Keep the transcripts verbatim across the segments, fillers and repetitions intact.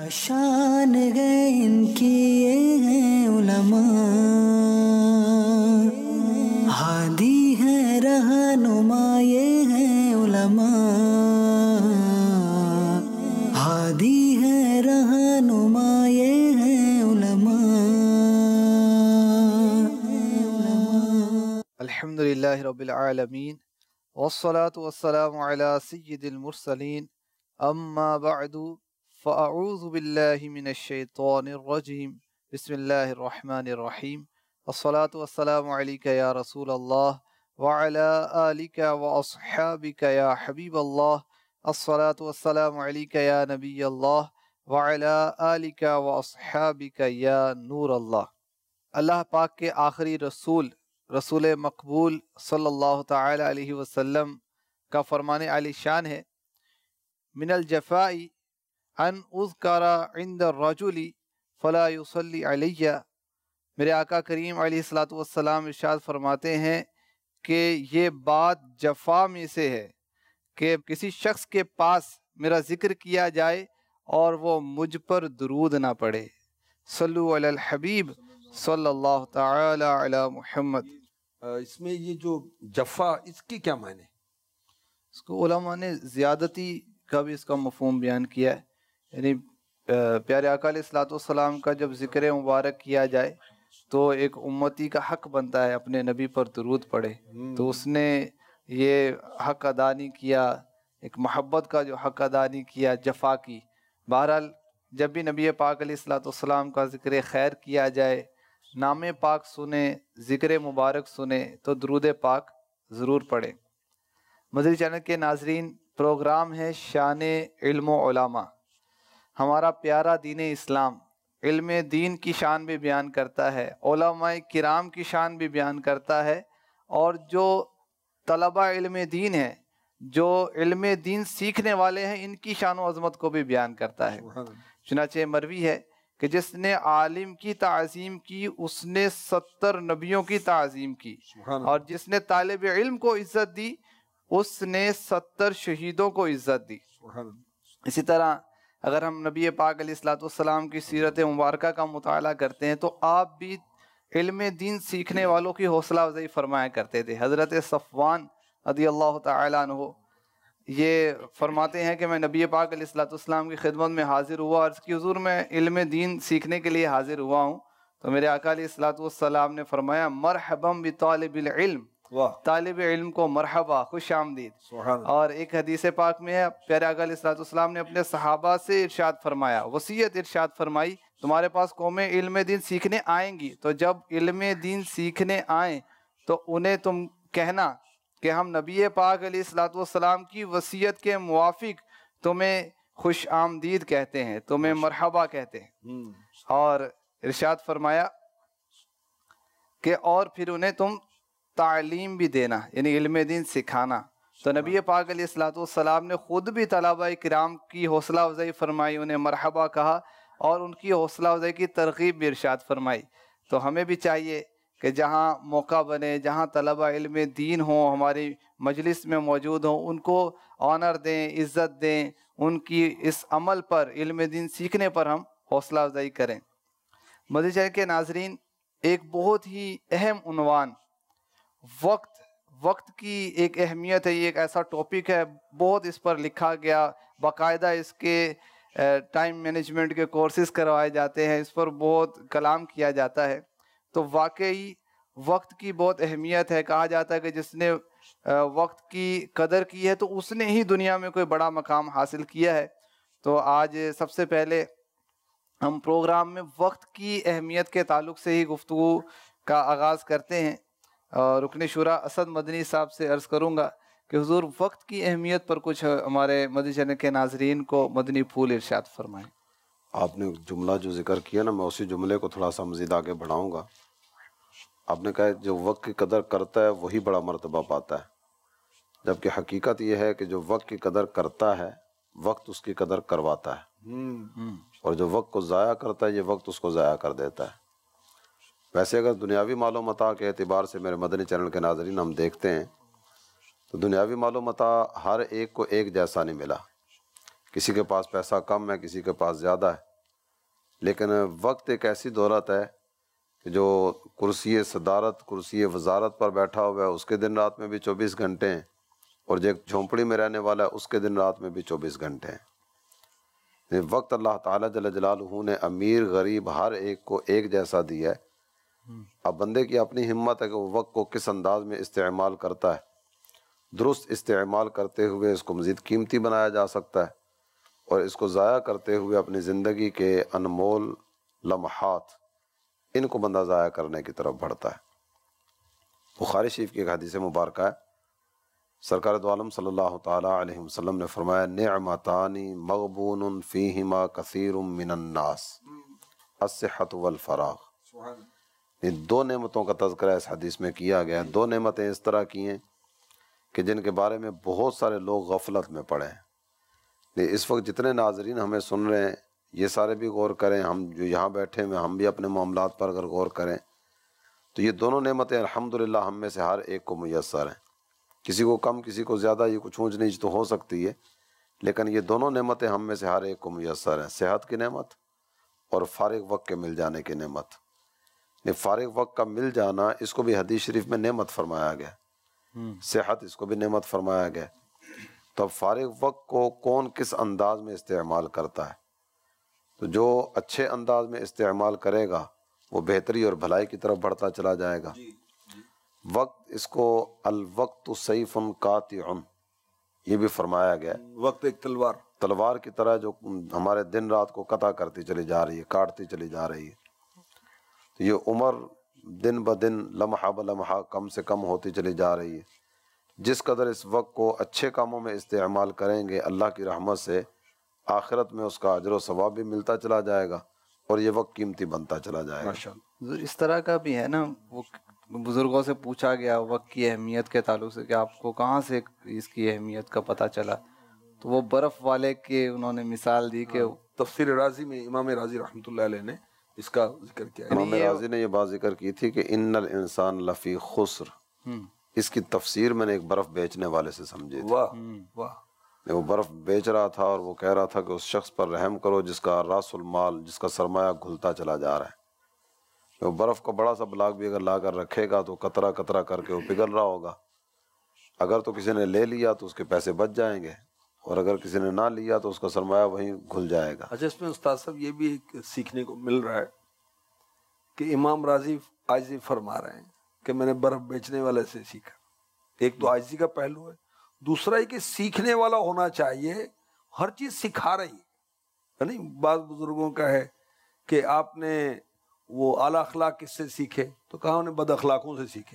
شان ہے ان کی یہ ہے علماء، ہادی ہے رہنما یہ ہے علماء، ہادی ہے رہنما یہ ہے علماء۔ الحمدللہ رب العالمین والصلاة والسلام علی سید المرسلین، اما بعد فاعوذ باللہ من الشیطان الرجیم، بسم اللہ الرحمن الرحیم، الصلاة والسلام علیک یا رسول اللہ وعلی آلک واصحابک یا حبیب اللہ، الصلاة والسلام علیک یا نبی اللہ وعلی آلک واصحابک یا نور اللہ۔ اللہ پاک کے آخری رسول رسول مقبول صلی اللہ تعالی علیہ وسلم کا فرمان عالی شان ہے، من الجفاء ان اذکر عند الرجل فلا یصلی علیہ۔ میرے آقا کریم علیہ الصلوۃ والسلام ارشاد فرماتے ہیں کہ یہ بات جفا میں سے ہے کہ کسی شخص کے پاس میرا ذکر کیا جائے اور وہ مجھ پر درود نہ پڑھے۔ صلو علی الحبیب صلی اللہ تعالی علی محمد۔ اس میں یہ جو جفا، اس کی کیا معنی ہے؟ اس کو علماء نے زیادتی کا بھی اس کا مفہوم بیان کیا ہے، یعنی پیارے آقا علیہ الصلوۃ والسلام کا جب ذکر مبارک کیا جائے تو ایک امتی کا حق بنتا ہے اپنے نبی پر درود پڑھے، تو اس نے یہ حق ادا نہیں کیا، ایک محبت کا جو حق ادا نہیں کیا، جفا کی۔ بہرحال جب بھی نبی پاک علیہ الصلوۃ والسلام کا ذکر خیر کیا جائے، نام پاک سنیں، ذکر مبارک سنیں تو درود پاک ضرور پڑھیں۔ مدنی چینل کے ناظرین، پروگرام ہے شان علم و علماء۔ ہمارا پیارا دین اسلام علم دین کی شان بھی بیان کرتا ہے، علماء کرام کی شان بھی بیان کرتا ہے، اور جو طلبہ علم دین ہیں، جو علم دین سیکھنے والے ہیں، ان کی شان و عظمت کو بھی بیان کرتا ہے۔ چنانچہ مروی ہے کہ جس نے عالم کی تعظیم کی اس نے ستر نبیوں کی تعظیم کی، اور جس نے طالب علم کو عزت دی اس نے ستر شہیدوں کو عزت دی۔ اسی طرح اگر ہم نبی پاک علیہ الصلوۃ والسلام کی سیرت مبارکہ کا مطالعہ کرتے ہیں تو آپ بھی علم دین سیکھنے والوں کی حوصلہ افزائی فرمایا کرتے تھے۔ حضرت صفوان رضی اللہ تعالیٰ عنہ یہ فرماتے ہیں کہ میں نبی پاک علیہ الصلوۃ والسلام کی خدمت میں حاضر ہوا، عرض کی حضور میں علم دین سیکھنے کے لیے حاضر ہوا ہوں، تو میرے آقا علیہ الصلوۃ والسلام نے فرمایا مرحبا بطالب العلم، طالب علم کو مرحبا، خوش آمدید۔ اور ایک حدیث پاک میں ہے، پیارے آقا علیہ الصلوۃ والسلام نے اپنے صحابہ سے ارشاد فرمایا، وصیت ارشاد فرمائی، تمہارے پاس قومیں علم دین سیکھنے آئیں گی، تو جب علم دین سیکھنے آئیں تو انہیں تم کہنا کہ ہم نبی پاک علیہ الصلوۃ والسلام کی وصیت کے موافق تمہیں خوش آمدید کہتے ہیں، تمہیں مرحبا کہتے ہیں۔ اور ارشاد فرمایا کہ اور پھر انہیں تم تعلیم بھی دینا، یعنی علم دین سکھانا۔ تو نبی پاک علیہ الصلوۃ والسلام نے خود بھی طلبہ کرام کی حوصلہ افزائی فرمائی، انہیں مرحبا کہا اور ان کی حوصلہ افزائی کی ترغیب بھی ارشاد فرمائی۔ تو ہمیں بھی چاہیے کہ جہاں موقع بنے، جہاں طلبہ علم دین ہوں، ہماری مجلس میں موجود ہوں، ان کو آنر دیں، عزت دیں، ان کی اس عمل پر، علم دین سیکھنے پر ہم حوصلہ افزائی کریں۔ مدنی چینل کے ناظرین، ایک بہت ہی اہم عنوان وقت وقت کی ایک اہمیت ہے، یہ ایک ایسا ٹاپک ہے، بہت اس پر لکھا گیا، باقاعدہ اس کے ٹائم مینجمنٹ کے کورسز کروائے جاتے ہیں، اس پر بہت کلام کیا جاتا ہے۔ تو واقعی وقت کی بہت اہمیت ہے، کہا جاتا ہے کہ جس نے وقت کی قدر کی ہے تو اس نے ہی دنیا میں کوئی بڑا مقام حاصل کیا ہے۔ تو آج سب سے پہلے ہم پروگرام میں وقت کی اہمیت کے تعلق سے ہی گفتگو کا آغاز کرتے ہیں، اور رکن شورا اسد مدنی صاحب سے عرض کروں گا کہ حضور وقت کی اہمیت پر کچھ ہمارے مدنی چینل کے ناظرین کو مدنی پھول ارشاد فرمائیں۔ آپ نے جملہ جو ذکر کیا نا، میں اسی جملے کو تھوڑا سا مزید آگے بڑھاؤں گا۔ آپ نے کہا جو وقت کی قدر کرتا ہے وہی بڑا مرتبہ پاتا ہے، جبکہ حقیقت یہ ہے کہ جو وقت کی قدر کرتا ہے وقت اس کی قدر کرواتا ہے، اور جو وقت کو ضائع کرتا ہے یہ وقت اس کو ضائع کر دیتا ہے۔ ویسے اگر دنیاوی مال و متاع کے اعتبار سے میرے مدنی چینل کے ناظرین ہم دیکھتے ہیں تو دنیاوی مال و متاع ہر ایک کو ایک جیسا نہیں ملا، کسی کے پاس پیسہ کم ہے، کسی کے پاس زیادہ ہے، لیکن وقت ایک ایسی دولت ہے کہ جو کرسی صدارت کرسی وزارت پر بیٹھا ہوا ہے اس کے دن رات میں بھی چوبیس گھنٹے ہیں، اور جو ایک جھونپڑی میں رہنے والا ہے اس کے دن رات میں بھی چوبیس گھنٹے ہیں۔ وقت اللہ تعالیٰ جل جلالہ نے امیر غریب ہر ایک کو ایک جیسا دیا ہے۔ اب بندے کی اپنی ہمت ہے کہ وہ وقت کو کس انداز میں استعمال کرتا ہے۔ درست استعمال کرتے ہوئے اس کو مزید قیمتی بنایا جا سکتا ہے، اور اس کو ضائع کرتے ہوئے اپنی زندگی کے انمول لمحات ان کو بندہ ضائع کرنے کی طرف بڑھتا ہے۔ بخاری شریف کی ایک حدیث مبارکہ ہے، سرکار دو عالم صلی اللہ تعالیٰ علیہ وسلم نے فرمایا نعمتان مغبون فیہما کثیر من الناس الصحۃ والفراغ۔ یہ دو نعمتوں کا تذکرہ اس حدیث میں کیا گیا ہے۔ دو نعمتیں اس طرح کی ہیں کہ جن کے بارے میں بہت سارے لوگ غفلت میں پڑے ہیں۔ اس وقت جتنے ناظرین ہمیں سن رہے ہیں یہ سارے بھی غور کریں، ہم جو یہاں بیٹھے ہیں ہم بھی اپنے معاملات پر اگر غور کریں تو یہ دونوں نعمتیں الحمدللہ ہم میں سے ہر ایک کو میسر ہیں۔ کسی کو کم کسی کو زیادہ، یہ کچھ اونچ نیچ تو ہو سکتی ہے، لیکن یہ دونوں نعمتیں ہم میں سے ہر ایک کو میسر ہیں، صحت کی نعمت اور فارغ وقت کے مل جانے کی نعمت۔ یہ فارغ وقت کا مل جانا اس کو بھی حدیث شریف میں نعمت فرمایا گیا، صحت اس کو بھی نعمت فرمایا گیا۔ تو اب فارغ وقت کو کون کس انداز میں استعمال کرتا ہے، تو جو اچھے انداز میں استعمال کرے گا وہ بہتری اور بھلائی کی طرف بڑھتا چلا جائے گا۔ وقت اس کو الوقت سیف قاطع یہ بھی فرمایا گیا ہے، وقت ایک تلوار تلوار کی طرح جو ہمارے دن رات کو قطع کرتی چلی جا رہی ہے، کاٹتی چلی جا رہی ہے۔ تو یہ عمر دن بدن لمحہ بلمحہ کم سے کم ہوتی چلی جا رہی ہے۔ جس قدر اس وقت کو اچھے کاموں میں استعمال کریں گے اللہ کی رحمت سے آخرت میں اس کا اجر و ثواب بھی ملتا چلا جائے گا، اور یہ وقت قیمتی بنتا چلا جائے گا۔ حضور اس طرح کا بھی ہے نا، وہ بزرگوں سے پوچھا گیا وقت کی اہمیت کے تعلق سے کہ آپ کو کہاں سے اس کی اہمیت کا پتہ چلا، تو وہ برف والے کے انہوں نے مثال دی کہ تفسیر رازی میں امام رازی رحمۃ اللہ علیہ نے اس کا ذکر کیا ہے۔ امام راضی نے یہ بات ذکر کی تھی کہ ان الانسان لفی خسر، اس کی تفسیر میں نے ایک برف بیچنے والے سے سمجھی تھی۔ واہ واہ، وہ برف بیچ رہا تھا اور وہ کہہ رہا تھا کہ اس شخص پر رحم کرو جس کا راس المال، جس کا سرمایہ گھلتا چلا جا رہا ہے۔ وہ برف کا بڑا سا بلاک بھی اگر لا کر رکھے گا تو قطرہ قطرہ کر کے وہ پگھل رہا ہوگا، اگر تو کسی نے لے لیا تو اس کے پیسے بچ جائیں گے، اور اگر کسی نے نہ لیا تو اس کا سرمایہ وہیں گھل جائے گا۔ اچھا اس میں استاد صاحب یہ بھی ایک سیکھنے کو مل رہا ہے کہ امام راضی عاجزی فرما رہے ہیں کہ میں نے برف بیچنے والے سے سیکھا۔ ایک تو عاجزی کا پہلو ہے، دوسرا یہ کہ سیکھنے والا ہونا چاہیے، ہر چیز سکھا رہی ہے۔ نہیں بعض بزرگوں کا ہے کہ آپ نے وہ اعلیٰ اخلاق کس سے سیکھے، تو کہا انہیں بد اخلاقوں سے سیکھے۔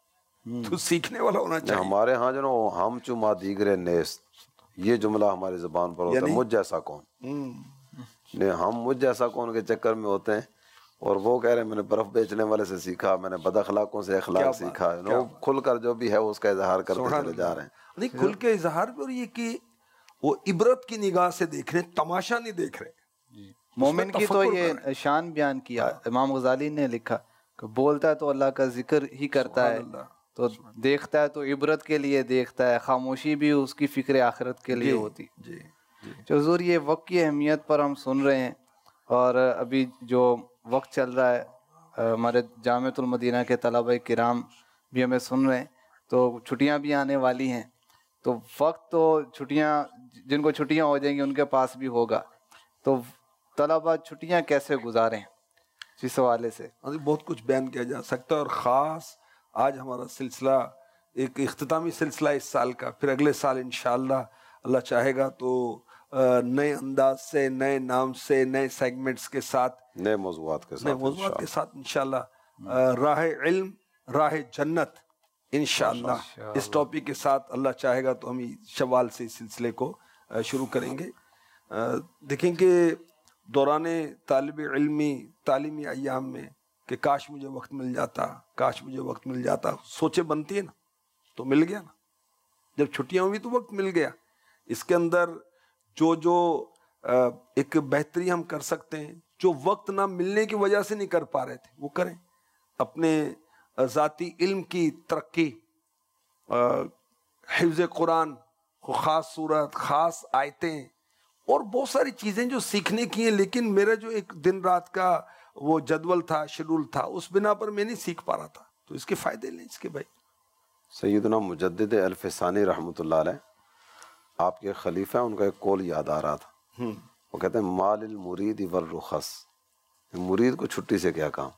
تو سیکھنے والا ہونا چاہیے۔ ہمارے ہاں جو نا وہ ہم چما دیگر نیست، یہ جملہ ہماری زبان پر ہوتا ہے، مجھ جیسا کون۔ نہیں ہم مجھ جیسا کون کے چکر میں ہوتے ہیں، اور وہ کہہ رہے ہیں میں نے برف بیچنے والے سے سیکھا، میں نے بد اخلاقوں سے اخلاق سیکھا۔ وہ کھل کر جو بھی ہے اس کا اظہار کرتے چلے جا رہے ہیں۔ نہیں کھل کے اظہار بھی، اور یہ کہ وہ عبرت کی نگاہ سے دیکھ رہے ہیں، تماشا نہیں دیکھ رہے۔ مومن کی تو یہ شان بیان کیا، امام غزالی نے لکھا کہ بولتا ہے تو اللہ کا ذکر ہی کرتا ہے، تو دیکھتا ہے تو عبرت کے لیے دیکھتا ہے، خاموشی بھی اس کی فکر آخرت کے لیے ہوتی۔ جو حضور یہ وقت کی اہمیت پر ہم سن رہے ہیں، اور ابھی جو وقت چل رہا ہے ہمارے جامعۃ المدینہ کے طلبہ کرام بھی ہمیں سن رہے ہیں، تو چھٹیاں بھی آنے والی ہیں، تو وقت تو چھٹیاں جن کو چھٹیاں ہو جائیں گی ان کے پاس بھی ہوگا، تو طلبہ چھٹیاں کیسے گزاریں اس حوالے سے بہت کچھ بیان کیا جا سکتا ہے، اور خاص آج ہمارا سلسلہ ایک اختتامی سلسلہ اس سال کا، پھر اگلے سال انشاءاللہ اللہ چاہے گا تو نئے انداز سے، نئے نام سے، نئے سیگمنٹس کے ساتھ، نئے موضوعات کے ساتھ نئے موضوعات کے ساتھ انشاءاللہ راہ علم راہ جنت انشاءاللہ اس ٹاپک کے ساتھ اللہ چاہے گا تو ہم شوال سے اس سلسلے کو شروع کریں گے۔ دیکھیں کہ دوران طالب علمی تعلیمی ایام میں کہ کاش مجھے وقت مل جاتا، کاش مجھے وقت مل جاتا، سوچے بنتی ہے نا، تو مل گیا نا، جب چھٹیاں ہوئی تو وقت مل گیا۔ اس کے اندر جو جو ایک بہتری ہم کر سکتے ہیں، جو وقت نہ ملنے کی وجہ سے نہیں کر پا رہے تھے وہ کریں، اپنے ذاتی علم کی ترقی، حفظ قرآن، خاص صورت، خاص آیتیں، اور بہت ساری چیزیں جو سیکھنے کی ہیں، لیکن میرا جو ایک دن رات کا وہ جدول تھا، شیڈول تھا، اس بنا پر میں نہیں سیکھ پا رہا تھا. تو اس کے فائدے لیں اس کے بھائی. سیدنا مجدد الفسانی رحمۃ اللہ علیہ آپ کے خلیفہ، ان کا ایک قول یاد آ رہا تھا. وہ کہتے ہیں مال المرید والرخص، مرید کو چھٹی سے کیا کام.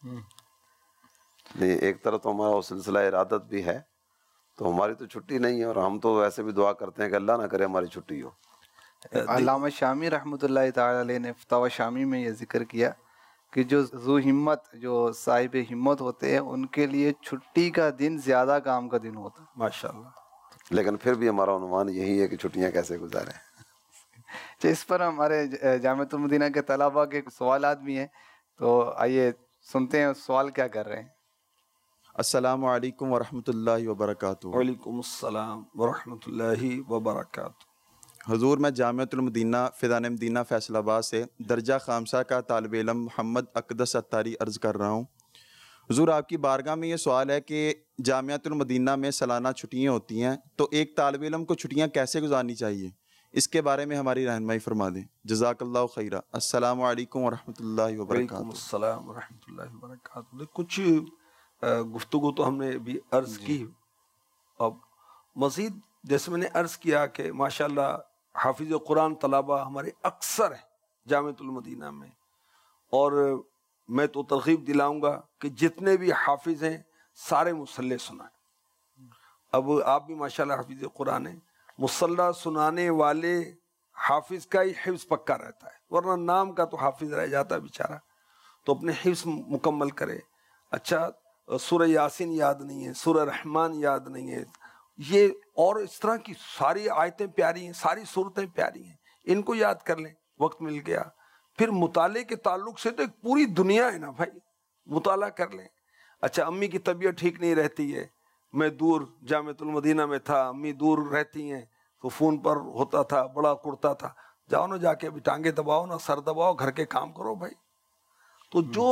نہیں، ایک طرف تو ہمارا وہ سلسلہ ارادت بھی ہے، تو ہماری تو چھٹی نہیں ہے، اور ہم تو ویسے بھی دعا کرتے ہیں کہ اللہ نہ کرے ہماری چھٹی ہو. علامہ شامی رحمۃ اللہ تعالی علیہ نے فتاوی شامی میں یہ ذکر کیا کہ جو ذو ہمت، جو صاحب ہمت ہوتے ہیں، ان کے لیے چھٹی کا دن زیادہ کام کا دن ہوتا ہے. ماشاءاللہ. لیکن پھر بھی ہمارا عنوان یہی ہے کہ چھٹیاں کیسے گزاریں. اس پر ہمارے جامعۃ المدینہ کے طلباء کے سوالات بھی ہیں، تو آئیے سنتے ہیں سوال کیا کر رہے ہیں. السلام علیکم ورحمۃ اللہ وبرکاتہ. وعلیکم السلام ورحمۃ اللہ وبرکاتہ. حضور، میں جامعۃ المدینہ فیضان مدینہ فیصل آباد سے درجہ خامسہ کا طالب علم محمد اقدس اتاری عرض کر رہا ہوں. حضور، آپ کی بارگاہ میں یہ سوال ہے کہ جامعۃ المدینہ میں سالانہ چھٹیاں ہوتی ہیں، تو ایک طالب علم کو چھٹیاں کیسے گزارنی چاہیے، اس کے بارے میں ہماری رہنمائی فرما دیں. جزاک اللہ خیرہ. السلام علیکم ورحمۃ اللہ وبرکاتہ. وعلیکم السلام ورحمۃ اللہ وبرکاتہ. کچھ گفتگو تو ہم نے بھی عرض کی. اب مزید جیسے میں نے عرض کیا کہ ماشاءاللہ حافظ قرآن طلبہ ہمارے اکثر ہیں جامعۃ المدینہ میں، اور میں تو ترغیب دلاؤں گا کہ جتنے بھی حافظ ہیں سارے مصلی سنائیں. اب آپ بھی ماشاءاللہ حافظ قرآن ہیں، مصلی سنانے والے حافظ کا ہی حفظ پکا رہتا ہے، ورنہ نام کا تو حافظ رہ جاتا ہے بیچارہ. تو اپنے حفظ مکمل کرے. اچھا، سورہ یاسین یاد نہیں ہے، سورہ رحمان یاد نہیں ہے، یہ اور اس طرح کی ساری آیتیں پیاری ہیں، ساری صورتیں پیاری ہیں، ان کو یاد کر لیں. وقت مل گیا پھر مطالعے کے تعلق سے تو ایک پوری دنیا ہے نا بھائی، مطالعہ کر لیں. اچھا، امی کی طبیعت ٹھیک نہیں رہتی ہے، میں دور جامعۃ المدینہ میں تھا، امی دور رہتی ہیں، تو فون پر ہوتا تھا، بڑا کرتا تھا، جاؤ نا جا کے ابھی ٹانگیں دباؤ نا، سر دباؤ، گھر کے کام کرو بھائی. تو جو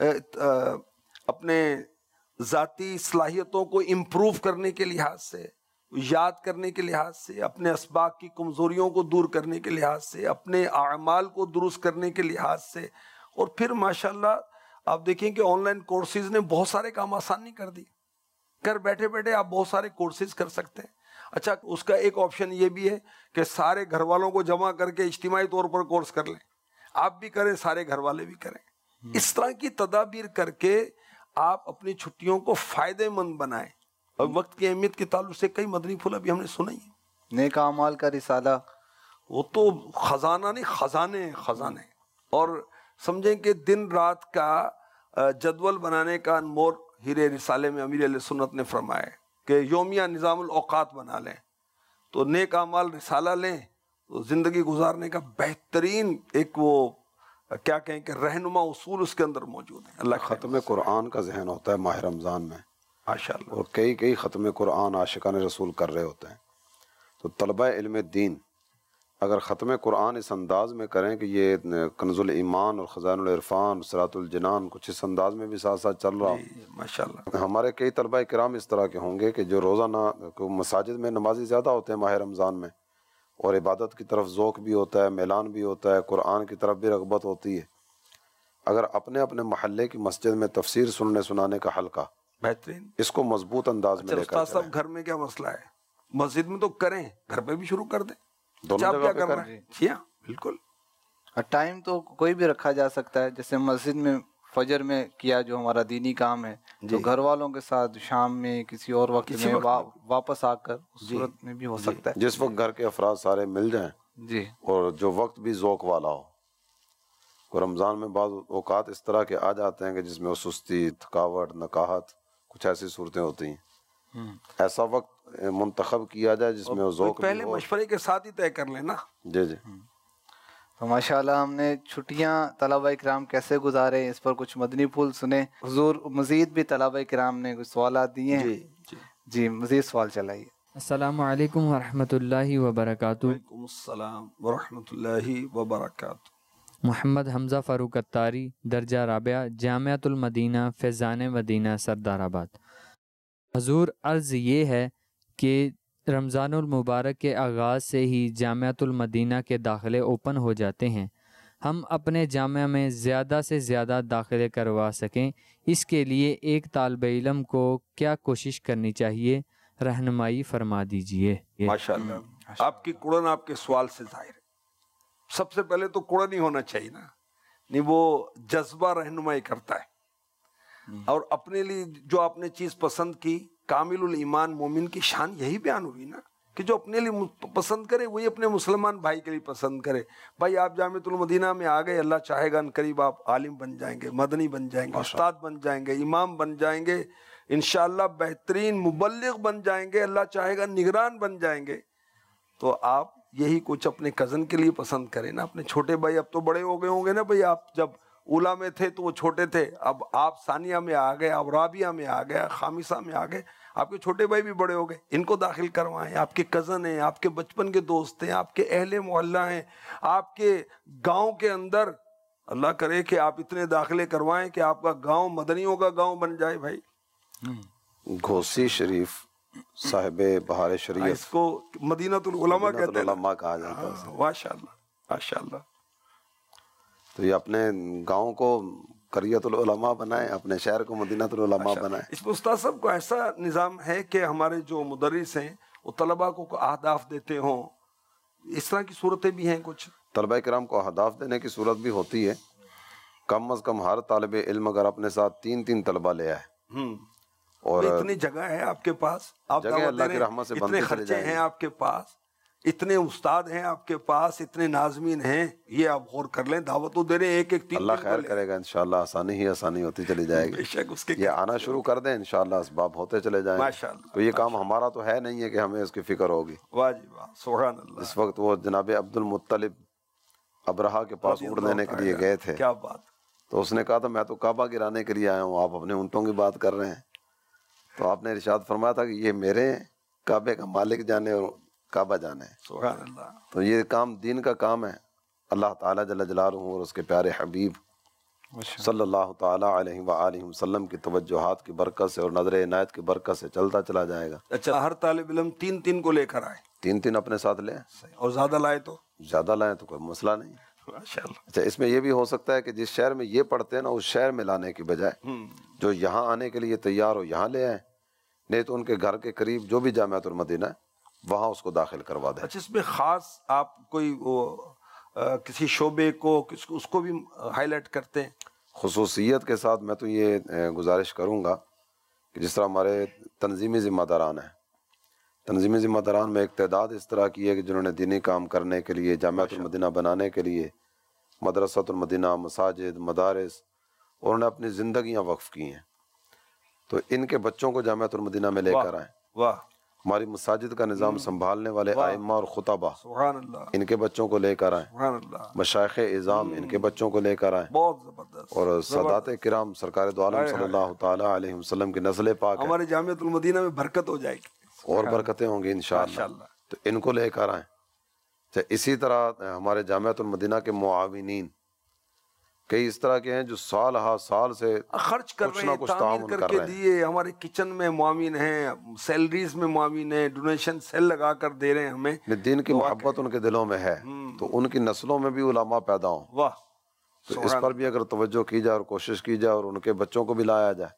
اپنے ذاتی صلاحیتوں کو امپروو کرنے کے لحاظ سے، یاد کرنے کے لحاظ سے، اپنے اسباق کی کمزوریوں کو دور کرنے کے لحاظ سے، اپنے اعمال کو درست کرنے کے لحاظ سے، اور پھر ماشاءاللہ آپ دیکھیں کہ آن لائن کورسز نے بہت سارے کام آسانی کر دی. گھر بیٹھے بیٹھے آپ بہت سارے کورسز کر سکتے ہیں. اچھا، اس کا ایک آپشن یہ بھی ہے کہ سارے گھر والوں کو جمع کر کے اجتماعی طور پر کورس کر لیں، آپ بھی کریں، سارے گھر والے بھی کریں. اس طرح کی تدابیر کر کے آپ اپنی چھٹیوں کو فائدے مند بنائیں. اور وقت کی اہمیت کے تعلق سے کئی مدنی پھول ابھی ہم نے سنا ہی ہے. نیک اعمال کا رسالہ، وہ تو خزانہ نہیں، خزانے خزانے. اور سمجھیں کہ دن رات کا جدول بنانے کا انمول ہیرے رسالے میں امیر علیہ سنت نے فرمایا ہے کہ یومیہ نظام الاوقات بنا لیں. تو نیک اعمال رسالہ لیں تو زندگی گزارنے کا بہترین ایک وہ کیا کہیں کہ رہنما اصول اس کے اندر موجود ہیں. اللہ ختم قرآن کا ذہن ہوتا ہے ماہ رمضان میں، ماشاءاللہ، اور کئی کئی ختم قرآن عاشقان رسول کر رہے ہوتے ہیں. تو طلبہ علم دین اگر ختم قرآن اس انداز میں کریں کہ یہ کنز الایمان اور خزائن العرفان، صراط الجنان، کچھ اس انداز میں بھی ساتھ ساتھ چل رہا ہو. ماشاءاللہ. ہمارے کئی طلبہ کرام اس طرح کے ہوں گے کہ جو روزانہ مساجد میں نمازی زیادہ ہوتے ہیں ماہ رمضان میں، اور عبادت کی طرف ذوق بھی ہوتا ہے، میلان بھی ہوتا ہے، قرآن کی طرف بھی رغبت ہوتی ہے. اگر اپنے اپنے محلے کی مسجد میں تفسیر سننے سنانے کا حلقہ، بہترین، اس کو مضبوط انداز میں لے کر استاد صاحب، گھر میں کیا مسئلہ ہے؟ مسجد میں تو کریں، گھر پہ بھی شروع کر دیں. دونوں جگہ پہ کرنا ہے. جی ہاں، بالکل. ٹائم تو کوئی بھی رکھا جا سکتا ہے، جیسے مسجد میں فجر میں کیا جو ہمارا دینی کام ہے، تو گھر والوں کے ساتھ شام میں کسی اور وقت میں واپس آ کر اس صورت میں بھی ہو سکتا ہے. جس وقت گھر کے افراد سارے مل جائیں جی، اور جو وقت بھی ذوق والا ہو. کو رمضان میں بعض اوقات اس طرح کے آ جاتے ہیں کہ جس میں وہ سستی، تھکاوٹ، نکاہت، کچھ ایسی صورتیں ہوتی ہیں. ایسا وقت منتخب کیا جائے جس میں وہ ذوق پہلے مشورے کے ساتھ ہی طے کر لینا. جی جی. تو ماشاءاللہ ہم نے چھٹیاں طلبہ کرام کیسے گزارے اس پر کچھ مدنی پھول سنے. حضور مزید بھی طلبہ کرام نے کچھ سوالات دیے ہیں. جی جی مزید سوال چلائیے. السلام علیکم ورحمۃ اللہ وبرکاتہ. وعلیکم السلام ورحمۃ اللہ وبرکاتہ. محمد حمزہ فاروق اتاری، درجہ رابعہ، جامعۃ المدینہ فیضان مدینہ سردار آباد. حضور عرض یہ ہے کہ رمضان المبارک کے آغاز سے ہی جامعۃ المدینہ کے داخلے اوپن ہو جاتے ہیں، ہم اپنے جامعہ میں زیادہ سے زیادہ داخلے کروا سکیں، اس کے لیے ایک طالب علم کو کیا کوشش کرنی چاہیے؟ رہنمائی فرما دیجیے۔ ماشاءاللہ، آپ کی کڑن آپ کے سوال سے ظاہر ہے۔ سب سے پہلے تو کڑن ہی ہونا چاہیے نا، نہیں وہ جذبہ رہنمائی کرتا ہے، اور اپنے لیے جو آپ نے چیز پسند کی، کامل الایمان مومن کی شان یہی بیان ہوئی نا کہ جو اپنے لیے پسند کرے وہی اپنے مسلمان بھائی کے لیے پسند کرے۔ بھائی آپ جامعۃ المدینہ میں آ گئے، اللہ چاہے گا ان قریب آپ عالم بن جائیں گے، مدنی بن جائیں گے، استاد بن جائیں گے، امام بن جائیں گے، انشاءاللہ بہترین مبلغ بن جائیں گے، اللہ چاہے گا نگران بن جائیں گے۔ تو آپ یہی کچھ اپنے کزن کے لیے پسند کریں نا، اپنے چھوٹے بھائی اب تو بڑے ہو گئے ہوں گے نا، بھائی آپ جب اولا میں تھے تو وہ چھوٹے تھے، اب آپ ثانیہ میں آ گئے، آپ رابعہ میں آ گئے، خامسہ میں آ گئے، آپ کے چھوٹے بھائی بھی بڑے ہو گئے، ان کو داخل کروائیں۔ آپ کے کزن ہیں، آپ کے بچپن کے دوست ہیں، آپ کے اہل محلہ ہیں، آپ کے گاؤں کے اندر، اللہ کرے کہ آپ اتنے داخلے کروائیں کہ آپ کا گاؤں مدنیوں کا گاؤں بن جائے۔ بھائی گھوسی شریف صاحب بہار اس شریف کو مدینہ العلماء مدینہ کہتے ہیں العلماء کہا جاتا ہے اسے۔ ماشاءاللہ ماشاءاللہ۔ تو یہ اپنے گاؤں کو قریۃ العلماء بنائیں، اپنے شہر کو مدینہ العلماء بنائیں۔ اس میں استاد صاحب کو ایسا نظام ہے کہ ہمارے جو مدرس ہیں وہ طلباء کو اہداف دیتے ہوں، اس طرح کی صورتیں بھی ہیں کچھ؟ طلبہ کرام کو اہداف دینے کی صورت بھی ہوتی ہے۔ کم از کم ہر طالب علم اگر اپنے ساتھ تین تین طلبہ لے آئے، ہوں، اور اتنی جگہ ہے آپ کے پاس، آپ جگہ دعوت اللہ دے کی رہے ہیں، رحمت سے اتنے بنتی چلی خرچے جائیں ہیں گی۔ آپ کے پاس، اتنے استاد ہیں آپ کے پاس، اتنے ناظمین ہیں، یہ آپ غور کر لیں، دعوت تو دے رہے ہیں ایک ایک تین اللہ تین کو خیر لے۔ کرے گا انشاءاللہ، آسانی ہی آسانی ہوتی چلی جائے بے گی۔ شک اس کے یہ آنا شروع کر دیں انشاءاللہ اسباب ہوتے چلے جائیں گے۔ ماشاءاللہ، تو یہ کام ہمارا تو ہے نہیں ہے کہ ہمیں اس کی فکر ہوگی۔ واہ جی واہ، سبحان اللہ۔ اس وقت وہ جناب عبد المطلب ابرہا کے پاس رضی اونٹ اللہ لینے کے لیے تعالیٰ، گئے تھے، کیا بات۔ تو اس نے کہا تھا میں تو کعبہ گرانے کے لیے آیا ہوں، آپ اپنے اونٹوں کی بات کر رہے ہیں۔ تو آپ نے ارشاد فرمایا تھا کہ یہ میرے ہیں، کعبے کا مالک جانے اور کعبہ جانے۔ سبحان اللہ۔ تو یہ کام دین کا کام ہے، اللہ تعالیٰ جل جلالہ اور اس کے پیارے حبیب صلی اللہ تعالیٰ علیہ وآلہ وسلم کی توجہات کی برکت سے اور نظر عنایت کی برکت سے چلتا چلا جائے گا۔ اچھا، ہر طالب علم تین تین کو لے کر آئے، تین تین اپنے ساتھ لیں، اور زیادہ لائے تو زیادہ لائیں تو کوئی مسئلہ نہیں۔ ماشاءاللہ۔ اچھا، اس میں یہ بھی ہو سکتا ہے کہ جس شہر میں یہ پڑھتے ہیں نا اس شہر میں لانے کی بجائے جو یہاں آنے کے لیے تیار ہو یہاں لے آئیں، نہیں تو ان کے گھر کے قریب جو بھی جامعۃ المدینہ ہے وہاں اس کو داخل کروا دیں۔ اچھا، اس میں خاص آپ کوئی وہ آ، کسی شعبے کو کس کو اس کو بھی ہائی لائٹ کرتے ہیں؟ خصوصیت کے ساتھ میں تو یہ اے، گزارش کروں گا کہ جس طرح ہمارے تنظیمی ذمہ داران ہیں، تنظیمی ذمہ داران میں ایک تعداد اس طرح کی ہے کہ جنہوں نے دینی کام کرنے کے لیے، جامعۃ المدینہ بنانے کے لیے مدرسۃ المدینہ، مساجد، مدارس، اور انہوں نے اپنی زندگیاں وقف کی ہیں، تو ان کے بچوں کو جامعۃ المدینہ میں لے کر آئیں۔ واہ، ہماری مساجد کا نظام سنبھالنے والے ائمہ اور خطبہ سبحان اللہ، ان کے بچوں کو لے کر آئیں، سبحان اللہ، مشائخ اعظام ان کے بچوں کو لے کر آئیں، بہت زبردست۔ اور سادات کرام سرکار دو عالم صلی اللہ تعالیٰ علیہ وسلم کی نسل پاک ہے، ہمارے جامعۃ المدینہ میں برکت ہو جائے گی اور برکتیں ہوں گی انشاءاللہ، ماشاءاللہ۔ تو ان کو لے کر آئیں۔ تو اسی طرح ہمارے جامعۃ المدینہ کے معاونین کئی اس طرح کے ہیں جو سال ہا سال سے خرچ کر کچھ رہے نہ ہیں، کچھ تعمیر تعاون کر کر کے رہے ہیں۔ دیے، ہمارے کچن میں معاون ہیں، سیلریز میں معاون ہیں، ڈونیشن سیل لگا کر دے رہے ہیں ہمیں۔ دین کی محبت ان کے دلوں میں ہے تو ان کی نسلوں میں بھی علماء پیدا ہوں، واہ، تو اس پر بھی اگر توجہ کی جائے اور کوشش کی جائے اور ان کے بچوں کو بھی لایا جائے۔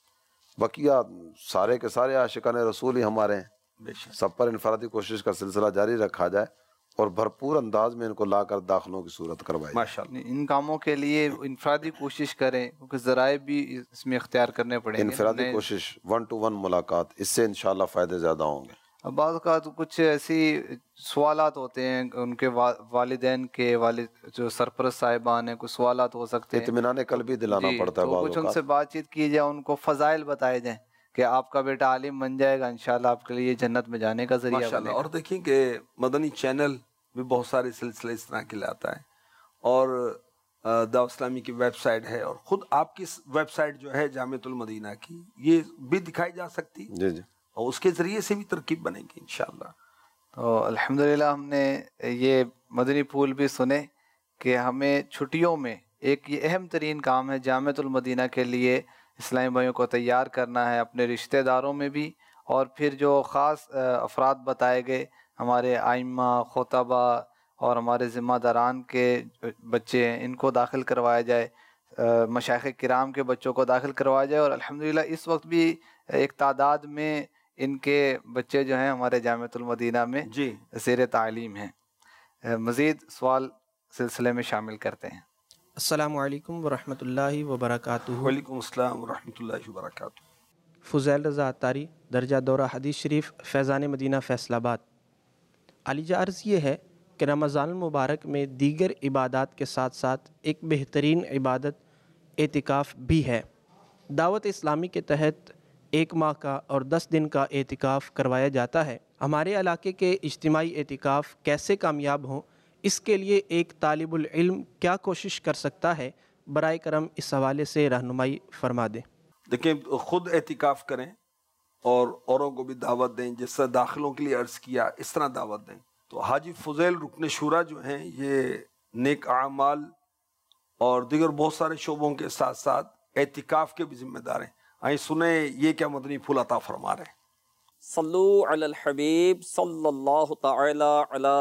بقیہ سارے کے سارے عاشقان رسول ہی ہمارے ہیں، بے شک۔ سب پر انفرادی کوشش کا سلسلہ جاری رکھا جائے اور بھرپور انداز میں ان کو لا کر داخلوں کی صورت کروائی جائے۔ ماشاءاللہ، ان کاموں کے لیے انفرادی کوشش کریں کیونکہ ذرائع بھی اس میں اختیار کرنے پڑیں گے۔ انفرادی کوشش، ون ٹو ون ملاقات، اس سے انشاءاللہ فائدے زیادہ ہوں گے۔ اب بعض اوقات کچھ ایسی سوالات ہوتے ہیں ان کے والدین کے، والد جو سرپرست صاحبان ہیں، کچھ سوالات ہو سکتے ہیں، اطمینان قلبی دلانا جی، پڑتا ہے تو بعض کچھ ان اوقات۔ سے بات چیت کی جائے، ان کو فضائل بتائے جائیں کہ آپ کا بیٹا عالم بن جائے گا، انشاءاللہ آپ کے لیے جنت میں جانے کا ذریعہ ماشاءاللہ۔ بنے اور گا۔ دیکھیں کہ مدنی چینل میں بہت سارے سلسلے اس طرح کے لاتا ہے، اور دعوت اسلامی کی ویب سائٹ ہے، اور خود آپ کی ویب سائٹ جو ہے جامعۃ المدینہ کی، یہ بھی دکھائی جا سکتی، جی جی، اور اس کے ذریعے سے بھی ترکیب بنے گی انشاءاللہ۔ تو الحمدللہ ہم نے یہ مدنی پھول بھی سنے کہ ہمیں چھٹیوں میں ایک یہ اہم ترین کام ہے جامعۃ المدینہ کے لیے اسلامی بھائیوں کو تیار کرنا ہے، اپنے رشتہ داروں میں بھی اور پھر جو خاص افراد بتائے گئے ہمارے ائمہ، خطبہ اور ہمارے ذمہ داران کے بچے ہیں، ان کو داخل کروایا جائے، مشائخ کرام کے بچوں کو داخل کروایا جائے، اور الحمدللہ اس وقت بھی ایک تعداد میں ان کے بچے جو ہیں ہمارے جامعۃ المدینہ میں جی زیر تعلیم ہیں۔ مزید سوال سلسلے میں شامل کرتے ہیں۔ السلام علیکم ورحمۃ اللہ وبرکاتہ۔ وعلیکم السلام ورحمۃ اللہ وبرکاتہ۔ فضیل رضا عطاری، درجہ دورہ حدیث شریف، فیضان مدینہ فیصل آباد۔ عالیہ عرض یہ ہے کہ رمضان المبارک میں دیگر عبادات کے ساتھ ساتھ ایک بہترین عبادت اعتکاف بھی ہے۔ دعوت اسلامی کے تحت ایک ماہ کا اور دس دن کا اعتکاف کروایا جاتا ہے۔ ہمارے علاقے کے اجتماعی اعتکاف کیسے کامیاب ہوں، اس کے لیے ایک طالب العلم کیا کوشش کر سکتا ہے؟ برائے کرم اس حوالے سے رہنمائی فرما دیں۔ دیکھیں، خود اعتکاف کریں اور اوروں کو بھی دعوت دیں، جس طرح داخلوں کے لیے عرض کیا اس طرح دعوت دیں۔ تو حاجی فضیل رکن شورا جو ہیں یہ نیک اعمال اور دیگر بہت سارے شعبوں کے ساتھ ساتھ اعتکاف کے بھی ذمہ دار ہیں۔ آئیں سنیں یہ کیا مدنی پھول عطا فرما رہے ہیں۔ صلو علی الحبیب صلی اللہ تعالی علی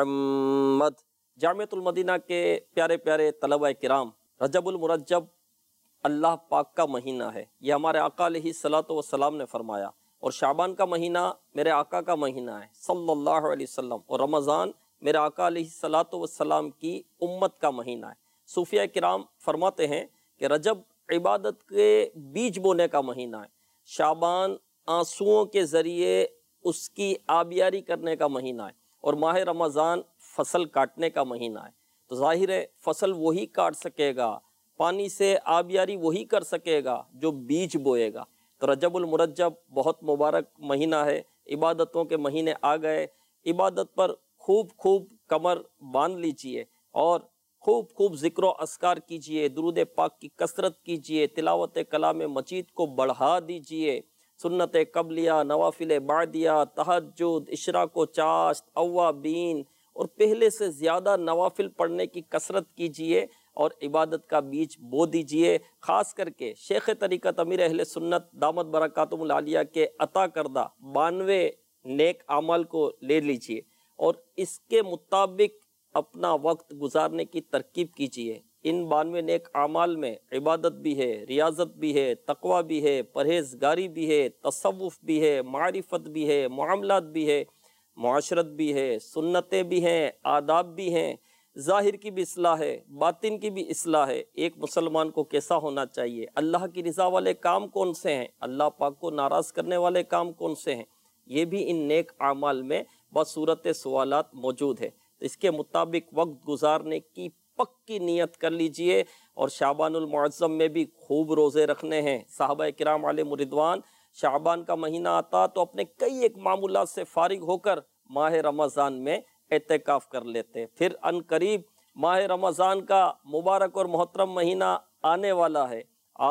محمد۔ جامعۃ المدینہ کے پیارے پیارے طلبہ کرام، رجب المرجب اللہ پاک کا مہینہ ہے، یہ ہمارے آقا علیہ الصلاۃ والسلام نے فرمایا، اور شعبان کا مہینہ میرے آقا کا مہینہ ہے صلی اللہ علیہ وسلم، اور رمضان میرے آقا علیہ الصلاۃ والسلام کی امت کا مہینہ ہے۔ صوفیہ کرام فرماتے ہیں کہ رجب عبادت کے بیج بونے کا مہینہ ہے، شعبان آنسوؤں کے ذریعے اس کی آبیاری کرنے کا مہینہ ہے، اور ماہ رمضان فصل کاٹنے کا مہینہ ہے۔ تو ظاہر ہے فصل وہی کاٹ سکے گا، پانی سے آبیاری وہی کر سکے گا جو بیج بوئے گا۔ تو رجب المرجب بہت مبارک مہینہ ہے، عبادتوں کے مہینے آ گئے، عبادت پر خوب خوب کمر باندھ لیجئے اور خوب خوب ذکر و اذکار کیجئے، درود پاک کی کثرت کیجئے، تلاوت کلام مجید کو بڑھا دیجئے، سنت قبلیہ، نوافل بعدیہ، تہجد، اشراق و چاشت، اوابین اور پہلے سے زیادہ نوافل پڑھنے کی کثرت کیجئے اور عبادت کا بیج بو دیجئے۔ خاص کر کے شیخ طریقت امیر اہل سنت دامت برکاتہم العالیہ کے عطا کردہ بانوے نیک اعمال کو لے لیجئے اور اس کے مطابق اپنا وقت گزارنے کی ترکیب کیجئے۔ ان بانوے نیک اعمال میں عبادت بھی ہے، ریاضت بھی ہے، تقوی بھی ہے، پرہیزگاری بھی ہے، تصوف بھی ہے، معرفت بھی ہے، معاملات بھی ہے، معاشرت بھی ہے، سنتیں بھی ہیں، آداب بھی ہیں، ظاہر کی بھی اصلاح ہے، باطن کی بھی اصلاح ہے۔ ایک مسلمان کو کیسا ہونا چاہیے؟ اللہ کی رضا والے کام کون سے ہیں؟ اللہ پاک کو ناراض کرنے والے کام کون سے ہیں؟ یہ بھی ان نیک اعمال میں بصورت سوالات موجود ہے۔ تو اس کے مطابق وقت گزارنے کی پکی نیت کر لیجئے، اور شعبان المعظم میں بھی خوب روزے رکھنے ہیں۔ صحابہ کرام علیہم رضوان شعبان کا مہینہ آتا تو اپنے کئی ایک معمولات سے فارغ ہو کر ماہ رمضان میں اعتکاف کر لیتے۔ پھر ان قریب ماہ رمضان کا مبارک اور محترم مہینہ آنے والا ہے۔